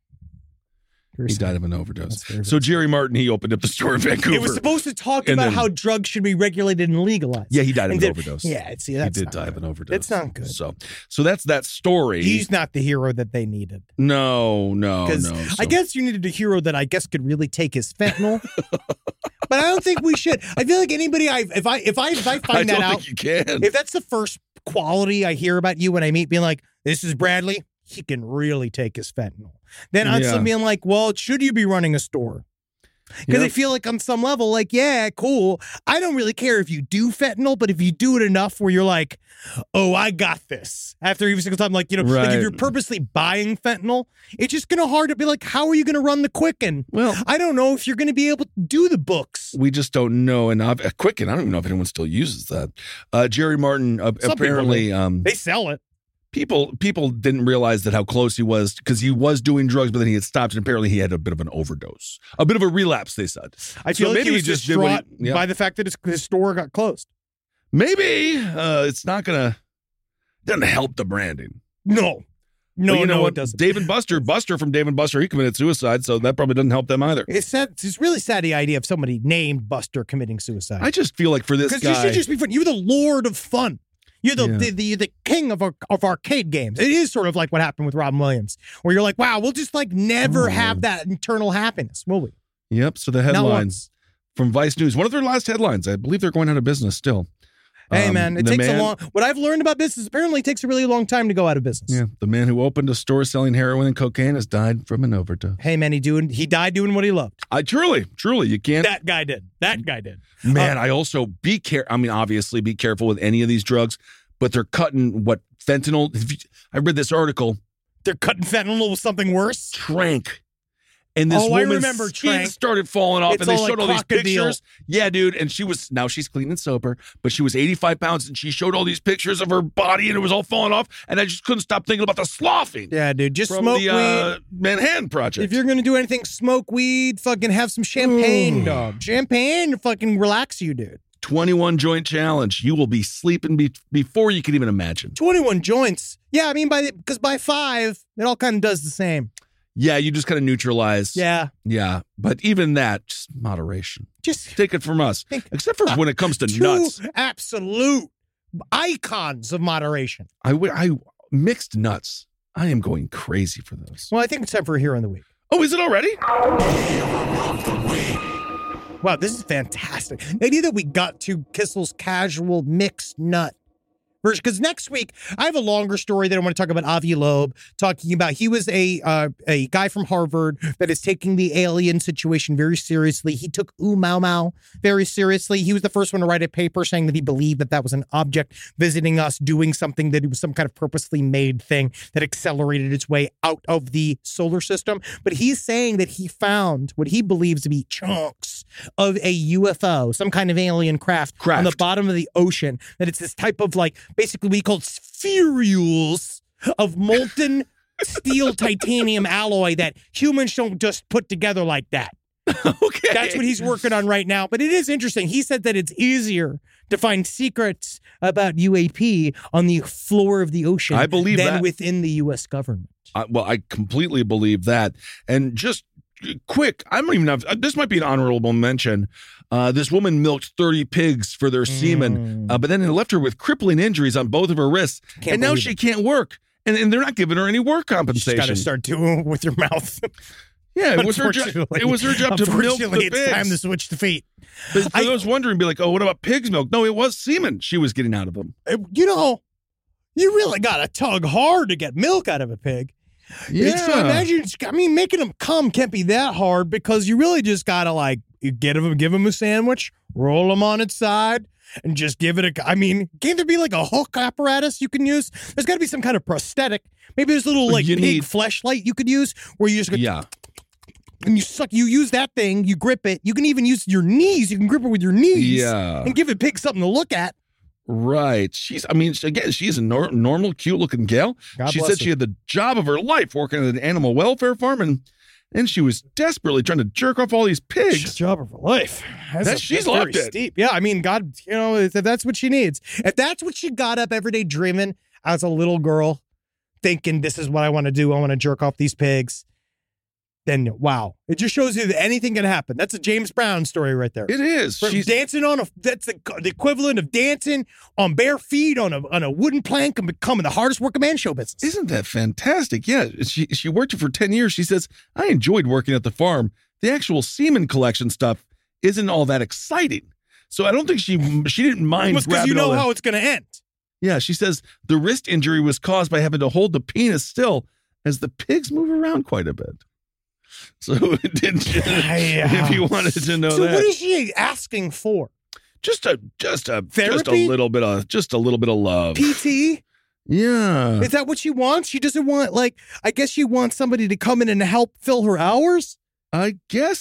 He died of an overdose. That's very So Jerry Martin, he opened up the store in Vancouver. It was supposed to talk And about then- how drugs should be regulated and legalized. yeah, he died of And an did- overdose. Yeah, see, he that's did not die of good. an overdose. It's not good. So, so that's that story. He's not the hero that they needed. no, no, Because no. I So- guess you needed a hero that I guess could really take his fentanyl. But I don't think we should. I feel like anybody, I if I if I if I find I that don't out, think you can. if that's the first quality I hear about you when I meet, being like, "This is Bradley," he can really take his fentanyl. Then I'm Yeah. still being like, "Well, should you be running a store?" Because I Yep. feel like on some level, like, yeah, cool. I don't really care if you do fentanyl, but if you do it enough where you're like, oh, I got this. After every single time, like, you know, like if Right. you're purposely buying fentanyl, it's just going to hard to be like, how are you going to run the Quicken? Well, I don't know if you're going to be able to do the books. we just don't know. And uh, Quicken, I don't even know if anyone still uses that. Uh, Jerry Martin uh, Some people apparently, um, They sell it. people people didn't realize that how close he was because he was doing drugs, but then he had stopped, and apparently he had a bit of an overdose, a bit of a relapse. They said. I feel So like maybe he was he just did what he- distraught yeah. by the fact that his, his store got closed. Maybe uh, it's not gonna doesn't help the branding. No. No, But you know no, what? it doesn't. Dave and Buster, Buster from Dave and Buster, he committed suicide, so that probably doesn't help them either. It's sad. It's really sad, the idea of somebody named Buster committing suicide. I just feel like for this Because you guy, should just be fun. You're the lord of fun. You're the, Yeah. the, the the king of our, of arcade games. It is sort of like what happened with Robin Williams, where you're like, wow, we'll just like never Oh. have that internal happiness, will we? yep. So the Not headlines once. from Vice News, one of their last headlines, I believe they're going out of business still. Hey, Um, man, it the takes man- a long... What I've learned about business, apparently it takes a really long time to go out of business. Yeah, the man who opened a store selling heroin and cocaine has died from an overdose. Hey, man, he, doing, he died doing what he loved. I truly, truly, you can't. That guy did. That guy did. Man, Uh, I also be care. I mean, obviously, be careful with any of these drugs, but they're cutting what fentanyl. I read this article. They're cutting fentanyl with something worse. Trank. And this Oh, I woman's remember skin Trank. started falling off, It's and they all showed like all these crocodile. pictures. Yeah, dude. And she was, now she's clean and sober, but she was eighty-five pounds, and she showed all these pictures of her body, and it was all falling off. And I just couldn't stop thinking about the sloughing Yeah, dude. Just from smoke the weed. uh, Manhattan Project. If you're going to do anything, smoke weed, fucking have some champagne, Ooh. dog. Champagne to fucking relax you, dude. twenty-one joint challenge. You will be sleeping be- before you can even imagine. twenty-one joints. Yeah, I mean, by because by five, it all kind of does the same. Yeah, you just kind of neutralize. Yeah. Yeah. But even that, just moderation. Just Take it from us. Think- Except for when it comes to two nuts. absolute icons of moderation. I, w- I mixed nuts. I am going crazy for those. Well, I think it's time for a hero in the week. Oh, is it already? Wow, this is fantastic. The idea that we got to Kissel's casual mixed nut version. Because next week, I have a longer story that I want to talk about Avi Loeb, talking about he was a uh, a guy from Harvard that is taking the alien situation very seriously. He took Ooh Mau Mau very seriously. He was the first one to write a paper saying that he believed that that was an object visiting us, doing something, that it was some kind of purposely made thing that accelerated its way out of the solar system. But he's saying that he found what he believes to be chunks of a U F O, some kind of alien craft, Craft. on the bottom of the ocean, that it's this type of like, basically we call spherules of molten steel titanium alloy that humans don't just put together like that. Okay. That's what he's working on right now. But it is interesting. He said that it's easier to find secrets about U A P on the floor of the ocean I believe than that. within the U S government. I, well, I completely believe that. And just quick, I don't even have, this might be an honorable mention. Uh, this woman milked thirty pigs for their semen, uh, but then it left her with crippling injuries on both of her wrists. Can't and now believe she it. can't work. And, and they're not giving her any work You just compensation. got to start doing it with your mouth. Yeah, it was her job. Unfortunately- It was her job to milk the unfortunately, pigs. it's time to switch to feet. But for I- those wondering, be like, oh, what about pig's milk? No, it was semen she was getting out of them. Uh, You know, you really got to tug hard to get milk out of a pig. Yeah. So imagine, I mean, making them come can't be that hard because you really just got to like you get them, give them a sandwich, roll them on its side, and just give it a. I mean, can't there be like a hook apparatus you can use? There's got to be some kind of prosthetic. Maybe there's a little like You pig need- fleshlight you could use where you just go, Yeah. and you suck. You use that thing, you grip it. You can even use your knees. You can grip it with your knees. Yeah. And give a pig something to look at. Right. She's, I mean, again, she's a nor- normal, cute looking gal. God she bless said her. she had the job of her life working at an animal welfare farm, and, and she was desperately trying to jerk off all these pigs. Job of her life. That's, That- a- she's that's very loved it. steep. Yeah, I mean, God, you know, if that's what she needs, if that's what she got up every day dreaming as a little girl, thinking this is what I want to do, I want to jerk off these pigs, then wow, it just shows you that anything can happen. That's a James Brown story right there. It is. From She's dancing on a that's the, the equivalent of dancing on bare feet on a on a wooden plank and becoming the hardest working man in show business. Isn't that fantastic? Yeah, she she worked for ten years. She says, I enjoyed working at the farm. The actual semen collection stuff isn't all that exciting. So I don't think she she didn't mind Because grabbing you know all that- how it's going to end. Yeah, she says the wrist injury was caused by having to hold the penis still as the pigs move around quite a bit. So it didn't, if you wanted to know So that. what is she asking for? just a just a just a Therapy? little bit of just a little bit of love. P T? Yeah. Is that what she wants? She doesn't want, like, I guess she wants somebody to come in and help fill her hours? I guess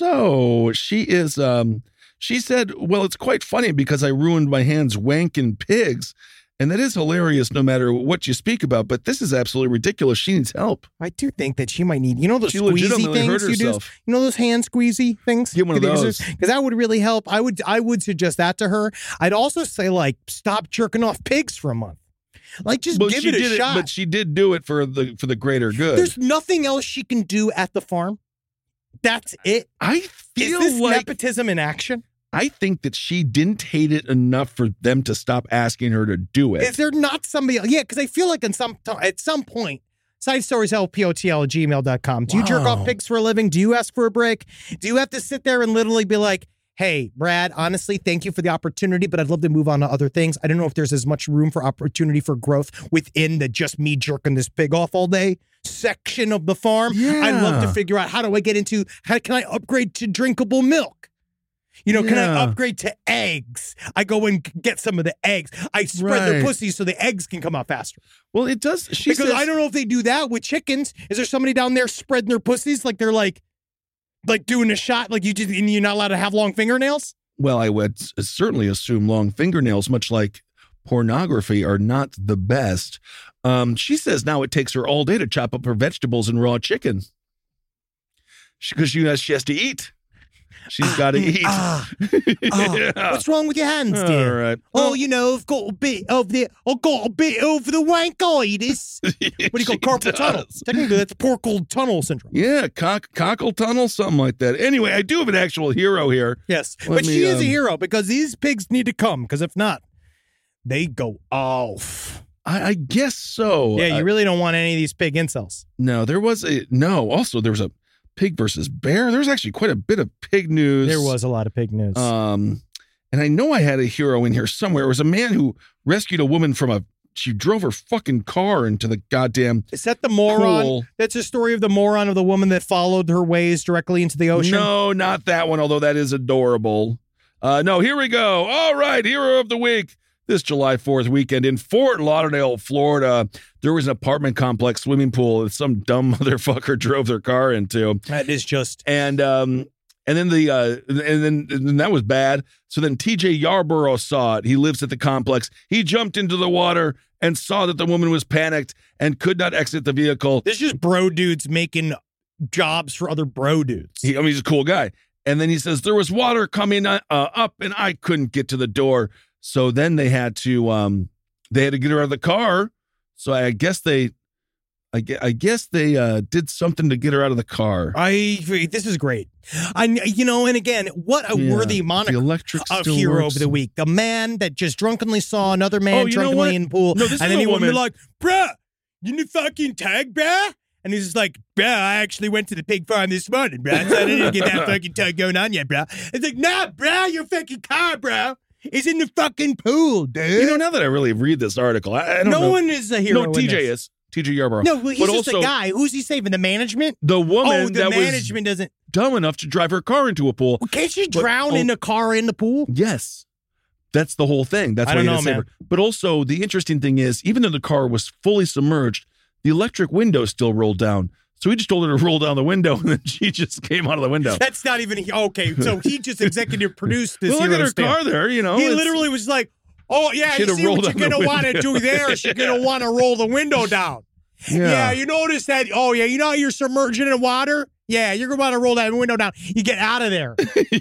so. She is um she said, well, it's quite funny because I ruined my hands wanking pigs. And that is hilarious no matter what you speak about, but this is absolutely ridiculous. She needs help. I do think that she might need, you know, those She squeezy legitimately hurt things you do? herself. You know, those hand squeezy things? Get one of those. Because that would really help. I would, I would suggest that to her. I'd also say, like, stop jerking off pigs for a month. Like, just But give she it a did shot. But she did do it for the for the greater good. There's nothing else she can do at the farm. That's it. I Is feel this like nepotism in action? I think that she didn't hate it enough for them to stop asking her to do it. Is there not somebody else? Yeah, because I feel like in some at some point, side stories L P O T L at gmail dot com. Do you jerk Wow. off pigs for a living? Do you ask for a break? Do you have to sit there and literally be like, hey, Brad, honestly, thank you for the opportunity, but I'd love to move on to other things. I don't know if there's as much room for opportunity for growth within the just me jerking this pig off all day section of the farm. Yeah. I'd love to figure out, how do I get into, how can I upgrade to drinkable milk? You know, can I Yeah. upgrade to eggs? I go and get some of the eggs. I spread Right. their pussies so the eggs can come out faster. Well, it does. She Because says, I don't know if they do that with chickens. Is there somebody down there spreading their pussies like they're like, like doing a shot, like you just, and you're not allowed to have long fingernails? Well, I would s- certainly assume long fingernails, much like pornography, are not the best. Um, she says now it takes her all day to chop up her vegetables and raw chicken because she, has she has to eat. She's got to eat. Ah, ah. Yeah. What's wrong with your hands, All dear? right. Oh, you know, I've got a bit of the, I've got a bit of the wankitis. What do you call She carpal tunnel? does. Technically, that's porcal tunnel syndrome. Yeah, cock, cockle tunnel, something like that. Anyway, I do have an actual hero here. Yes, Let but me, she is um, a hero because these pigs need to come. Because if not, they go off. I, I guess so. Yeah, you I- really don't want any of these pig incels. no, there was a no. Also, there was a pig versus bear. There's actually quite a bit of pig news. There was a lot of pig news. Um, and I know I had a hero in here somewhere. It was a man who rescued a woman from a. She drove her fucking car into the goddamn Is that the moron? pool. That's a story of the moron of the woman that followed her ways directly into the ocean? No, not that one. Although that is adorable. Uh, no, here we go. All right, hero of the week. This July fourth weekend in Fort Lauderdale, Florida, there was an apartment complex swimming pool that some dumb motherfucker drove their car into. That is just... And um, and then the uh, and then and then that was bad. So then T J Yarborough saw it. He lives at the complex. He jumped into the water and saw that the woman was panicked and could not exit the vehicle. This is just bro dudes making jobs for other bro dudes. He, I mean, he's a cool guy. And then he says there was water coming uh, up, and I couldn't get to the door. So then they had to um, they had to get her out of the car. So I guess they, I guess, I guess they uh, did something to get her out of the car. I this is great. I you know, and again, what a Yeah, worthy the moniker electric of still hero works. of the week. The man that just drunkenly saw another man Oh, you know drunkenly what? in the pool, No, this and is then a he would be woman- like, "Bruh, you need fucking tag, bruh." And he's just like, bruh, I actually went to the pig farm this morning, bruh. So I didn't get that fucking tug going on yet, bruh. It's like, nah, bruh, your fucking car, bruh, is in the fucking pool, dude. You know, now that I really read this article, I, I don't no know. one is a hero. No, in T J this. is. T J Yarborough. No, well, he's but just also a guy. Who's he saving? The management? the woman Oh, the that management was doesn't. dumb enough to drive her car into a pool. Well, can't she But- drown oh. in a car in the pool? Yes. That's the whole thing. That's I why don't he had know, to save man. her. But also, the interesting thing is, even though the car was fully submerged, the electric window still rolled down. So he just told her to roll down the window, and then she just came out of the window. That's not even okay. So he just executive produced this. Well, look at hero her stamp. car there, you know. He it's- literally was like, "Oh yeah, Should you have see rolled what you're down the gonna want to window." do there? She's gonna want to roll the window down. Yeah. you notice that? Oh yeah, you know how you're submerging in water? Yeah, you're gonna want to roll that window down. You get out of there.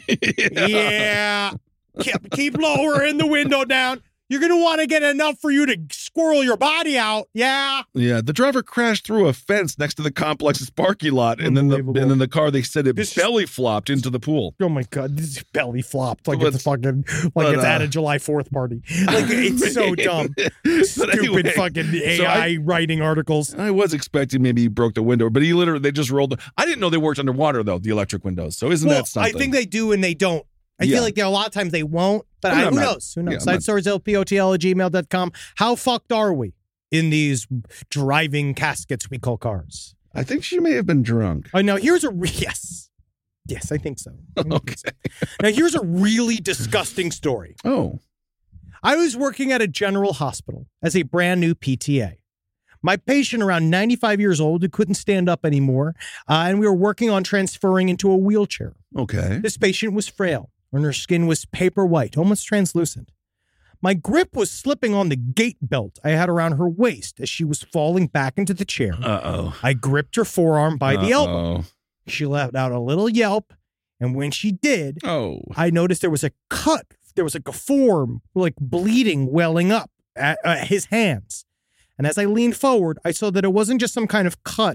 yeah, keep, keep lowering the window down. You're gonna want to get enough for you to squirrel your body out. Yeah. Yeah, the driver crashed through a fence next to the complex's parking lot, and then the Unbelievable. and then the car, they said it This is- belly flopped into the pool. Oh my god, this is belly flopped like But- it's fucking like but, it's uh, at a July fourth party. Like it's so dumb. But Stupid anyway, fucking A I so I- writing articles. I was expecting maybe he broke the window, but he literally they just rolled. I didn't know they worked underwater though, the electric windows. So isn't Well, that something? I think they do and they don't. I Yeah. feel like there are a lot of times they won't, but I'm I, not who mad. knows? Who knows? Yeah, I'm Side not- stories, L P O T L at gmail dot com. How fucked are we in these driving caskets we call cars? I think she may have been drunk. Oh, now here's a re- yes. Yes, I think so. I think Okay. so. Now here's a really disgusting story. Oh, I was working at a general hospital as a brand new P T A. My patient, around ninety-five years old, who couldn't stand up anymore, uh, and we were working on transferring into a wheelchair. okay. This patient was frail, and her skin was paper white, almost translucent. My grip was slipping on the gait belt I had around her waist as she was falling back into the chair. Uh oh. I gripped her forearm by the elbow. Oh. She let out a little yelp, and when she did, Oh. I noticed there was a cut. There was like a form, like bleeding, welling up at uh, his hands. And as I leaned forward, I saw that it wasn't just some kind of cut,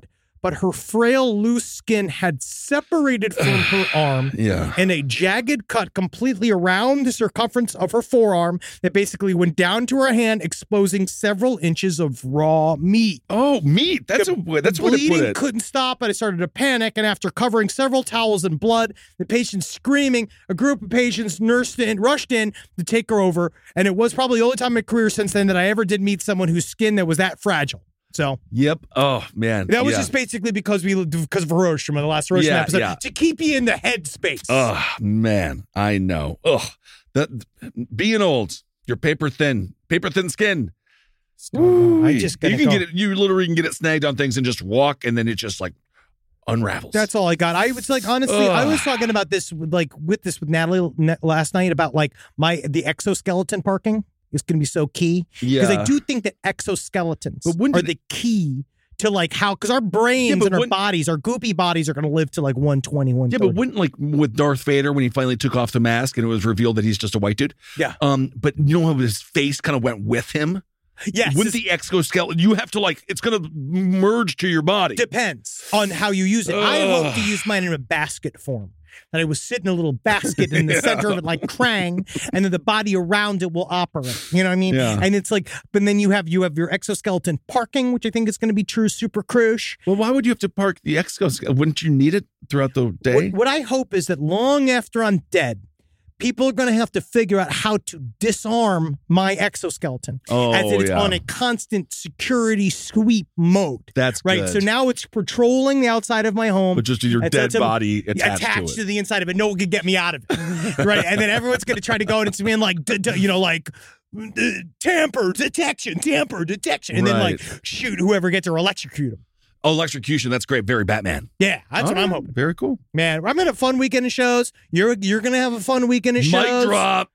but her frail, loose skin had separated from her arm Yeah. and a jagged cut completely around the circumference of her forearm that basically went down to her hand, exposing several inches of raw meat. Oh, meat. That's The a that's what it bleeding put it. couldn't stop, but I started to panic, and after covering several towels in blood, the patient screaming, a group of patients nursed in, rushed in to take her over, and it was probably the only time in my career since then that I ever did meet someone whose skin that was that fragile. So Yep. Oh man. that was yeah. just basically because we because of Hiroshima, the last Hiroshima Yeah, episode, yeah. to keep you in the headspace. Oh man, I know. Ugh. That being old, you're paper thin, paper thin skin. I just gotta you can go. get it. You literally can get it snagged on things and just walk, and then it just like unravels. That's all I got. I was like, honestly, Ugh. I was talking about this with like with this with Natalie na- last night about like my the exoskeleton parking is going to be so key because Yeah. I do think that exoskeletons But when are did the key to like how because our brains but and our when- bodies, our goopy bodies, are going to live to like one twenty, one Yeah, thirty. but wouldn't like with Darth Vader when he finally took off the mask and it was revealed that he's just a white dude? Yeah. Um, but you know how his face kind of went with him? yes, Wouldn't the exoskeleton, you have to like, it's going to merge to your body. depends on how you use it. I Ugh. hope to use mine in a basket form. That I was sitting in a little basket in the Yeah. center of it like Krang, and then the body around it will operate. You know what I mean? Yeah. And it's like, but then you have you have your exoskeleton parking, which I think is going to be true super crush. Well, why would you have to park the exoskeleton? Wouldn't you need it throughout the day? What, what I hope is that long after I'm dead, people are going to have to figure out how to disarm my exoskeleton. Oh, as in it's yeah. on a constant security sweep mode. That's right. good. So now it's patrolling the outside of my home. But just your It's- dead it's a- body attached, attached to it. the inside of it. No one can get me out of it. Right. And then everyone's going to try to go and it's being like, d- d- you know, like uh, tamper detection, tamper detection. And then like Right. shoot whoever gets or electrocute them. Oh, electrocution. That's great. Very Batman. Yeah. That's what All I'm right. hoping. Very cool. Man, I'm going to have a fun weekend of shows. You're you're going to have a fun weekend of shows. Mic drop.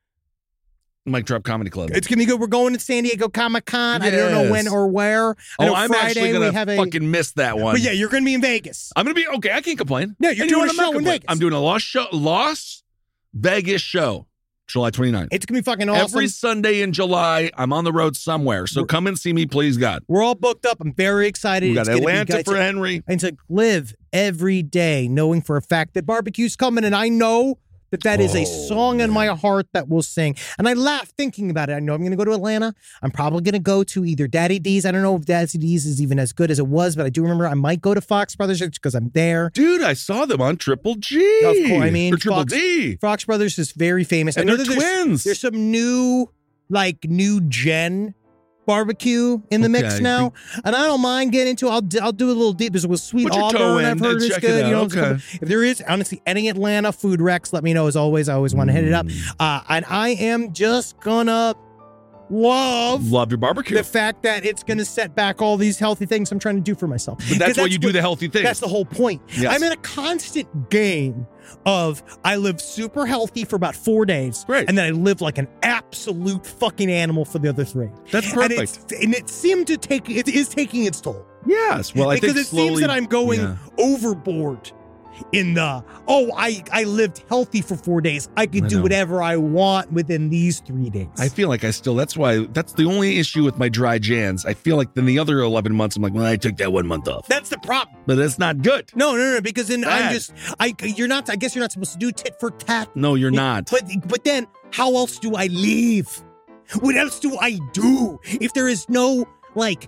Mic drop comedy club. It's going to be good. We're going to San Diego Comic-Con. I don't know Yes. when or where. I oh, know I'm Friday actually we going have to a, fucking miss that one. But yeah, you're going to be in Vegas. I'm going to be, okay, I can't complain. Yeah, you're And you doing know a what? I'm not show in complaining. Vegas. I'm doing a Las, show, Las Vegas show, July twenty-ninth. It's going to be fucking awesome. Every Sunday in July, I'm on the road somewhere. So come and see me, please, God. We're all booked up. I'm very excited. We got It's gonna be Atlanta guys- for Henry. And to live every day knowing for a fact that barbecue's coming, and I know that that is a Oh, song in my heart that we'll sing. And I laugh thinking about it. I know I'm going to go to Atlanta. I'm probably going to go to either Daddy D's. I don't know if Daddy D's is even as good as it was, but I do remember I might go to Fox Brothers because I'm there. Dude, I saw them on Triple G. Of course, I mean, or Triple Fox- D. Fox Brothers is very famous. And I know they're that there's, twins. there's some new, like, new gen barbecue in the mix Okay. now, and I don't mind getting into. I'll I'll do a little deep. There's with Sweet Put your toe Auburn. in I've heard and it's check it good. You out. know, Okay. if there is honestly any Atlanta food wrecks, let me know. As always, I always want to hit it up. Mm. Uh, and I am just gonna love. Love your barbecue. The fact that it's going to set back all these healthy things I'm trying to do for myself. But that's 'Cause why you do what- the healthy things. That's the whole point. Yes. I'm in a constant game of I live super healthy for about four days. Great. And then I live like an absolute fucking animal for the other three. That's And, perfect. it's, and it seemed to take, it is taking its toll. Yes. Well, I because think it slowly, seems that I'm going yeah. overboard in the, oh, I, I lived healthy for four days. I could I do know. whatever I want within these three days. I feel like I still, that's why, that's the only issue with my dry Jans. I feel like in the other eleven months, I'm like, well, I took that one month off. That's the problem. But that's not good. No, no, no, because then I'm Bad. just, I, you're not, I guess you're not supposed to do tit for tat. No, you're not. But but then how else do I live? What else do I do if there is no like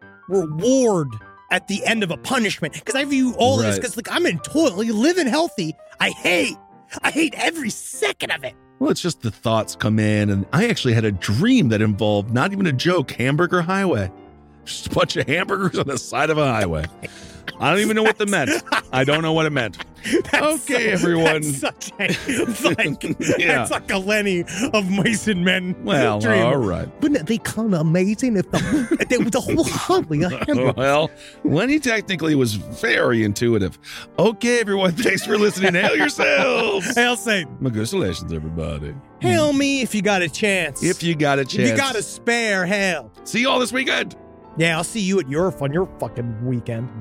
reward at the end of a punishment? Because I view all this Right. because like I'm in toil, like, living healthy. I hate, I hate every second of it. Well, it's just the thoughts come in. And I actually had a dream that involved, not even a joke, Hamburger Highway. Just a bunch of hamburgers on the side of a highway. I don't even know what that meant. I don't know what it meant. That's Okay, so- everyone. That's such a like Yeah. that's like a Lenny of mice and men. Well, dream. all right. Wouldn't it be kind of amazing if the if there was a whole highway of hamburgers? Well, Lenny technically was very intuitive. Okay, everyone, thanks for listening. Hail yourselves. Hail Satan. Congratulations, everybody. Hail me if you got a chance. If you got a If chance. you got a spare, hell. See you all this weekend. Yeah, I'll see you at your on your fucking weekend.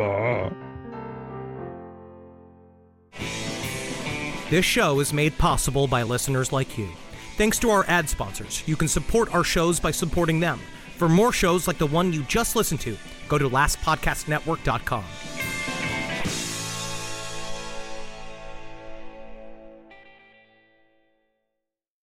This show is made possible by listeners like you. Thanks to our ad sponsors, you can support our shows by supporting them. For more shows like the one you just listened to, go to last podcast network dot com.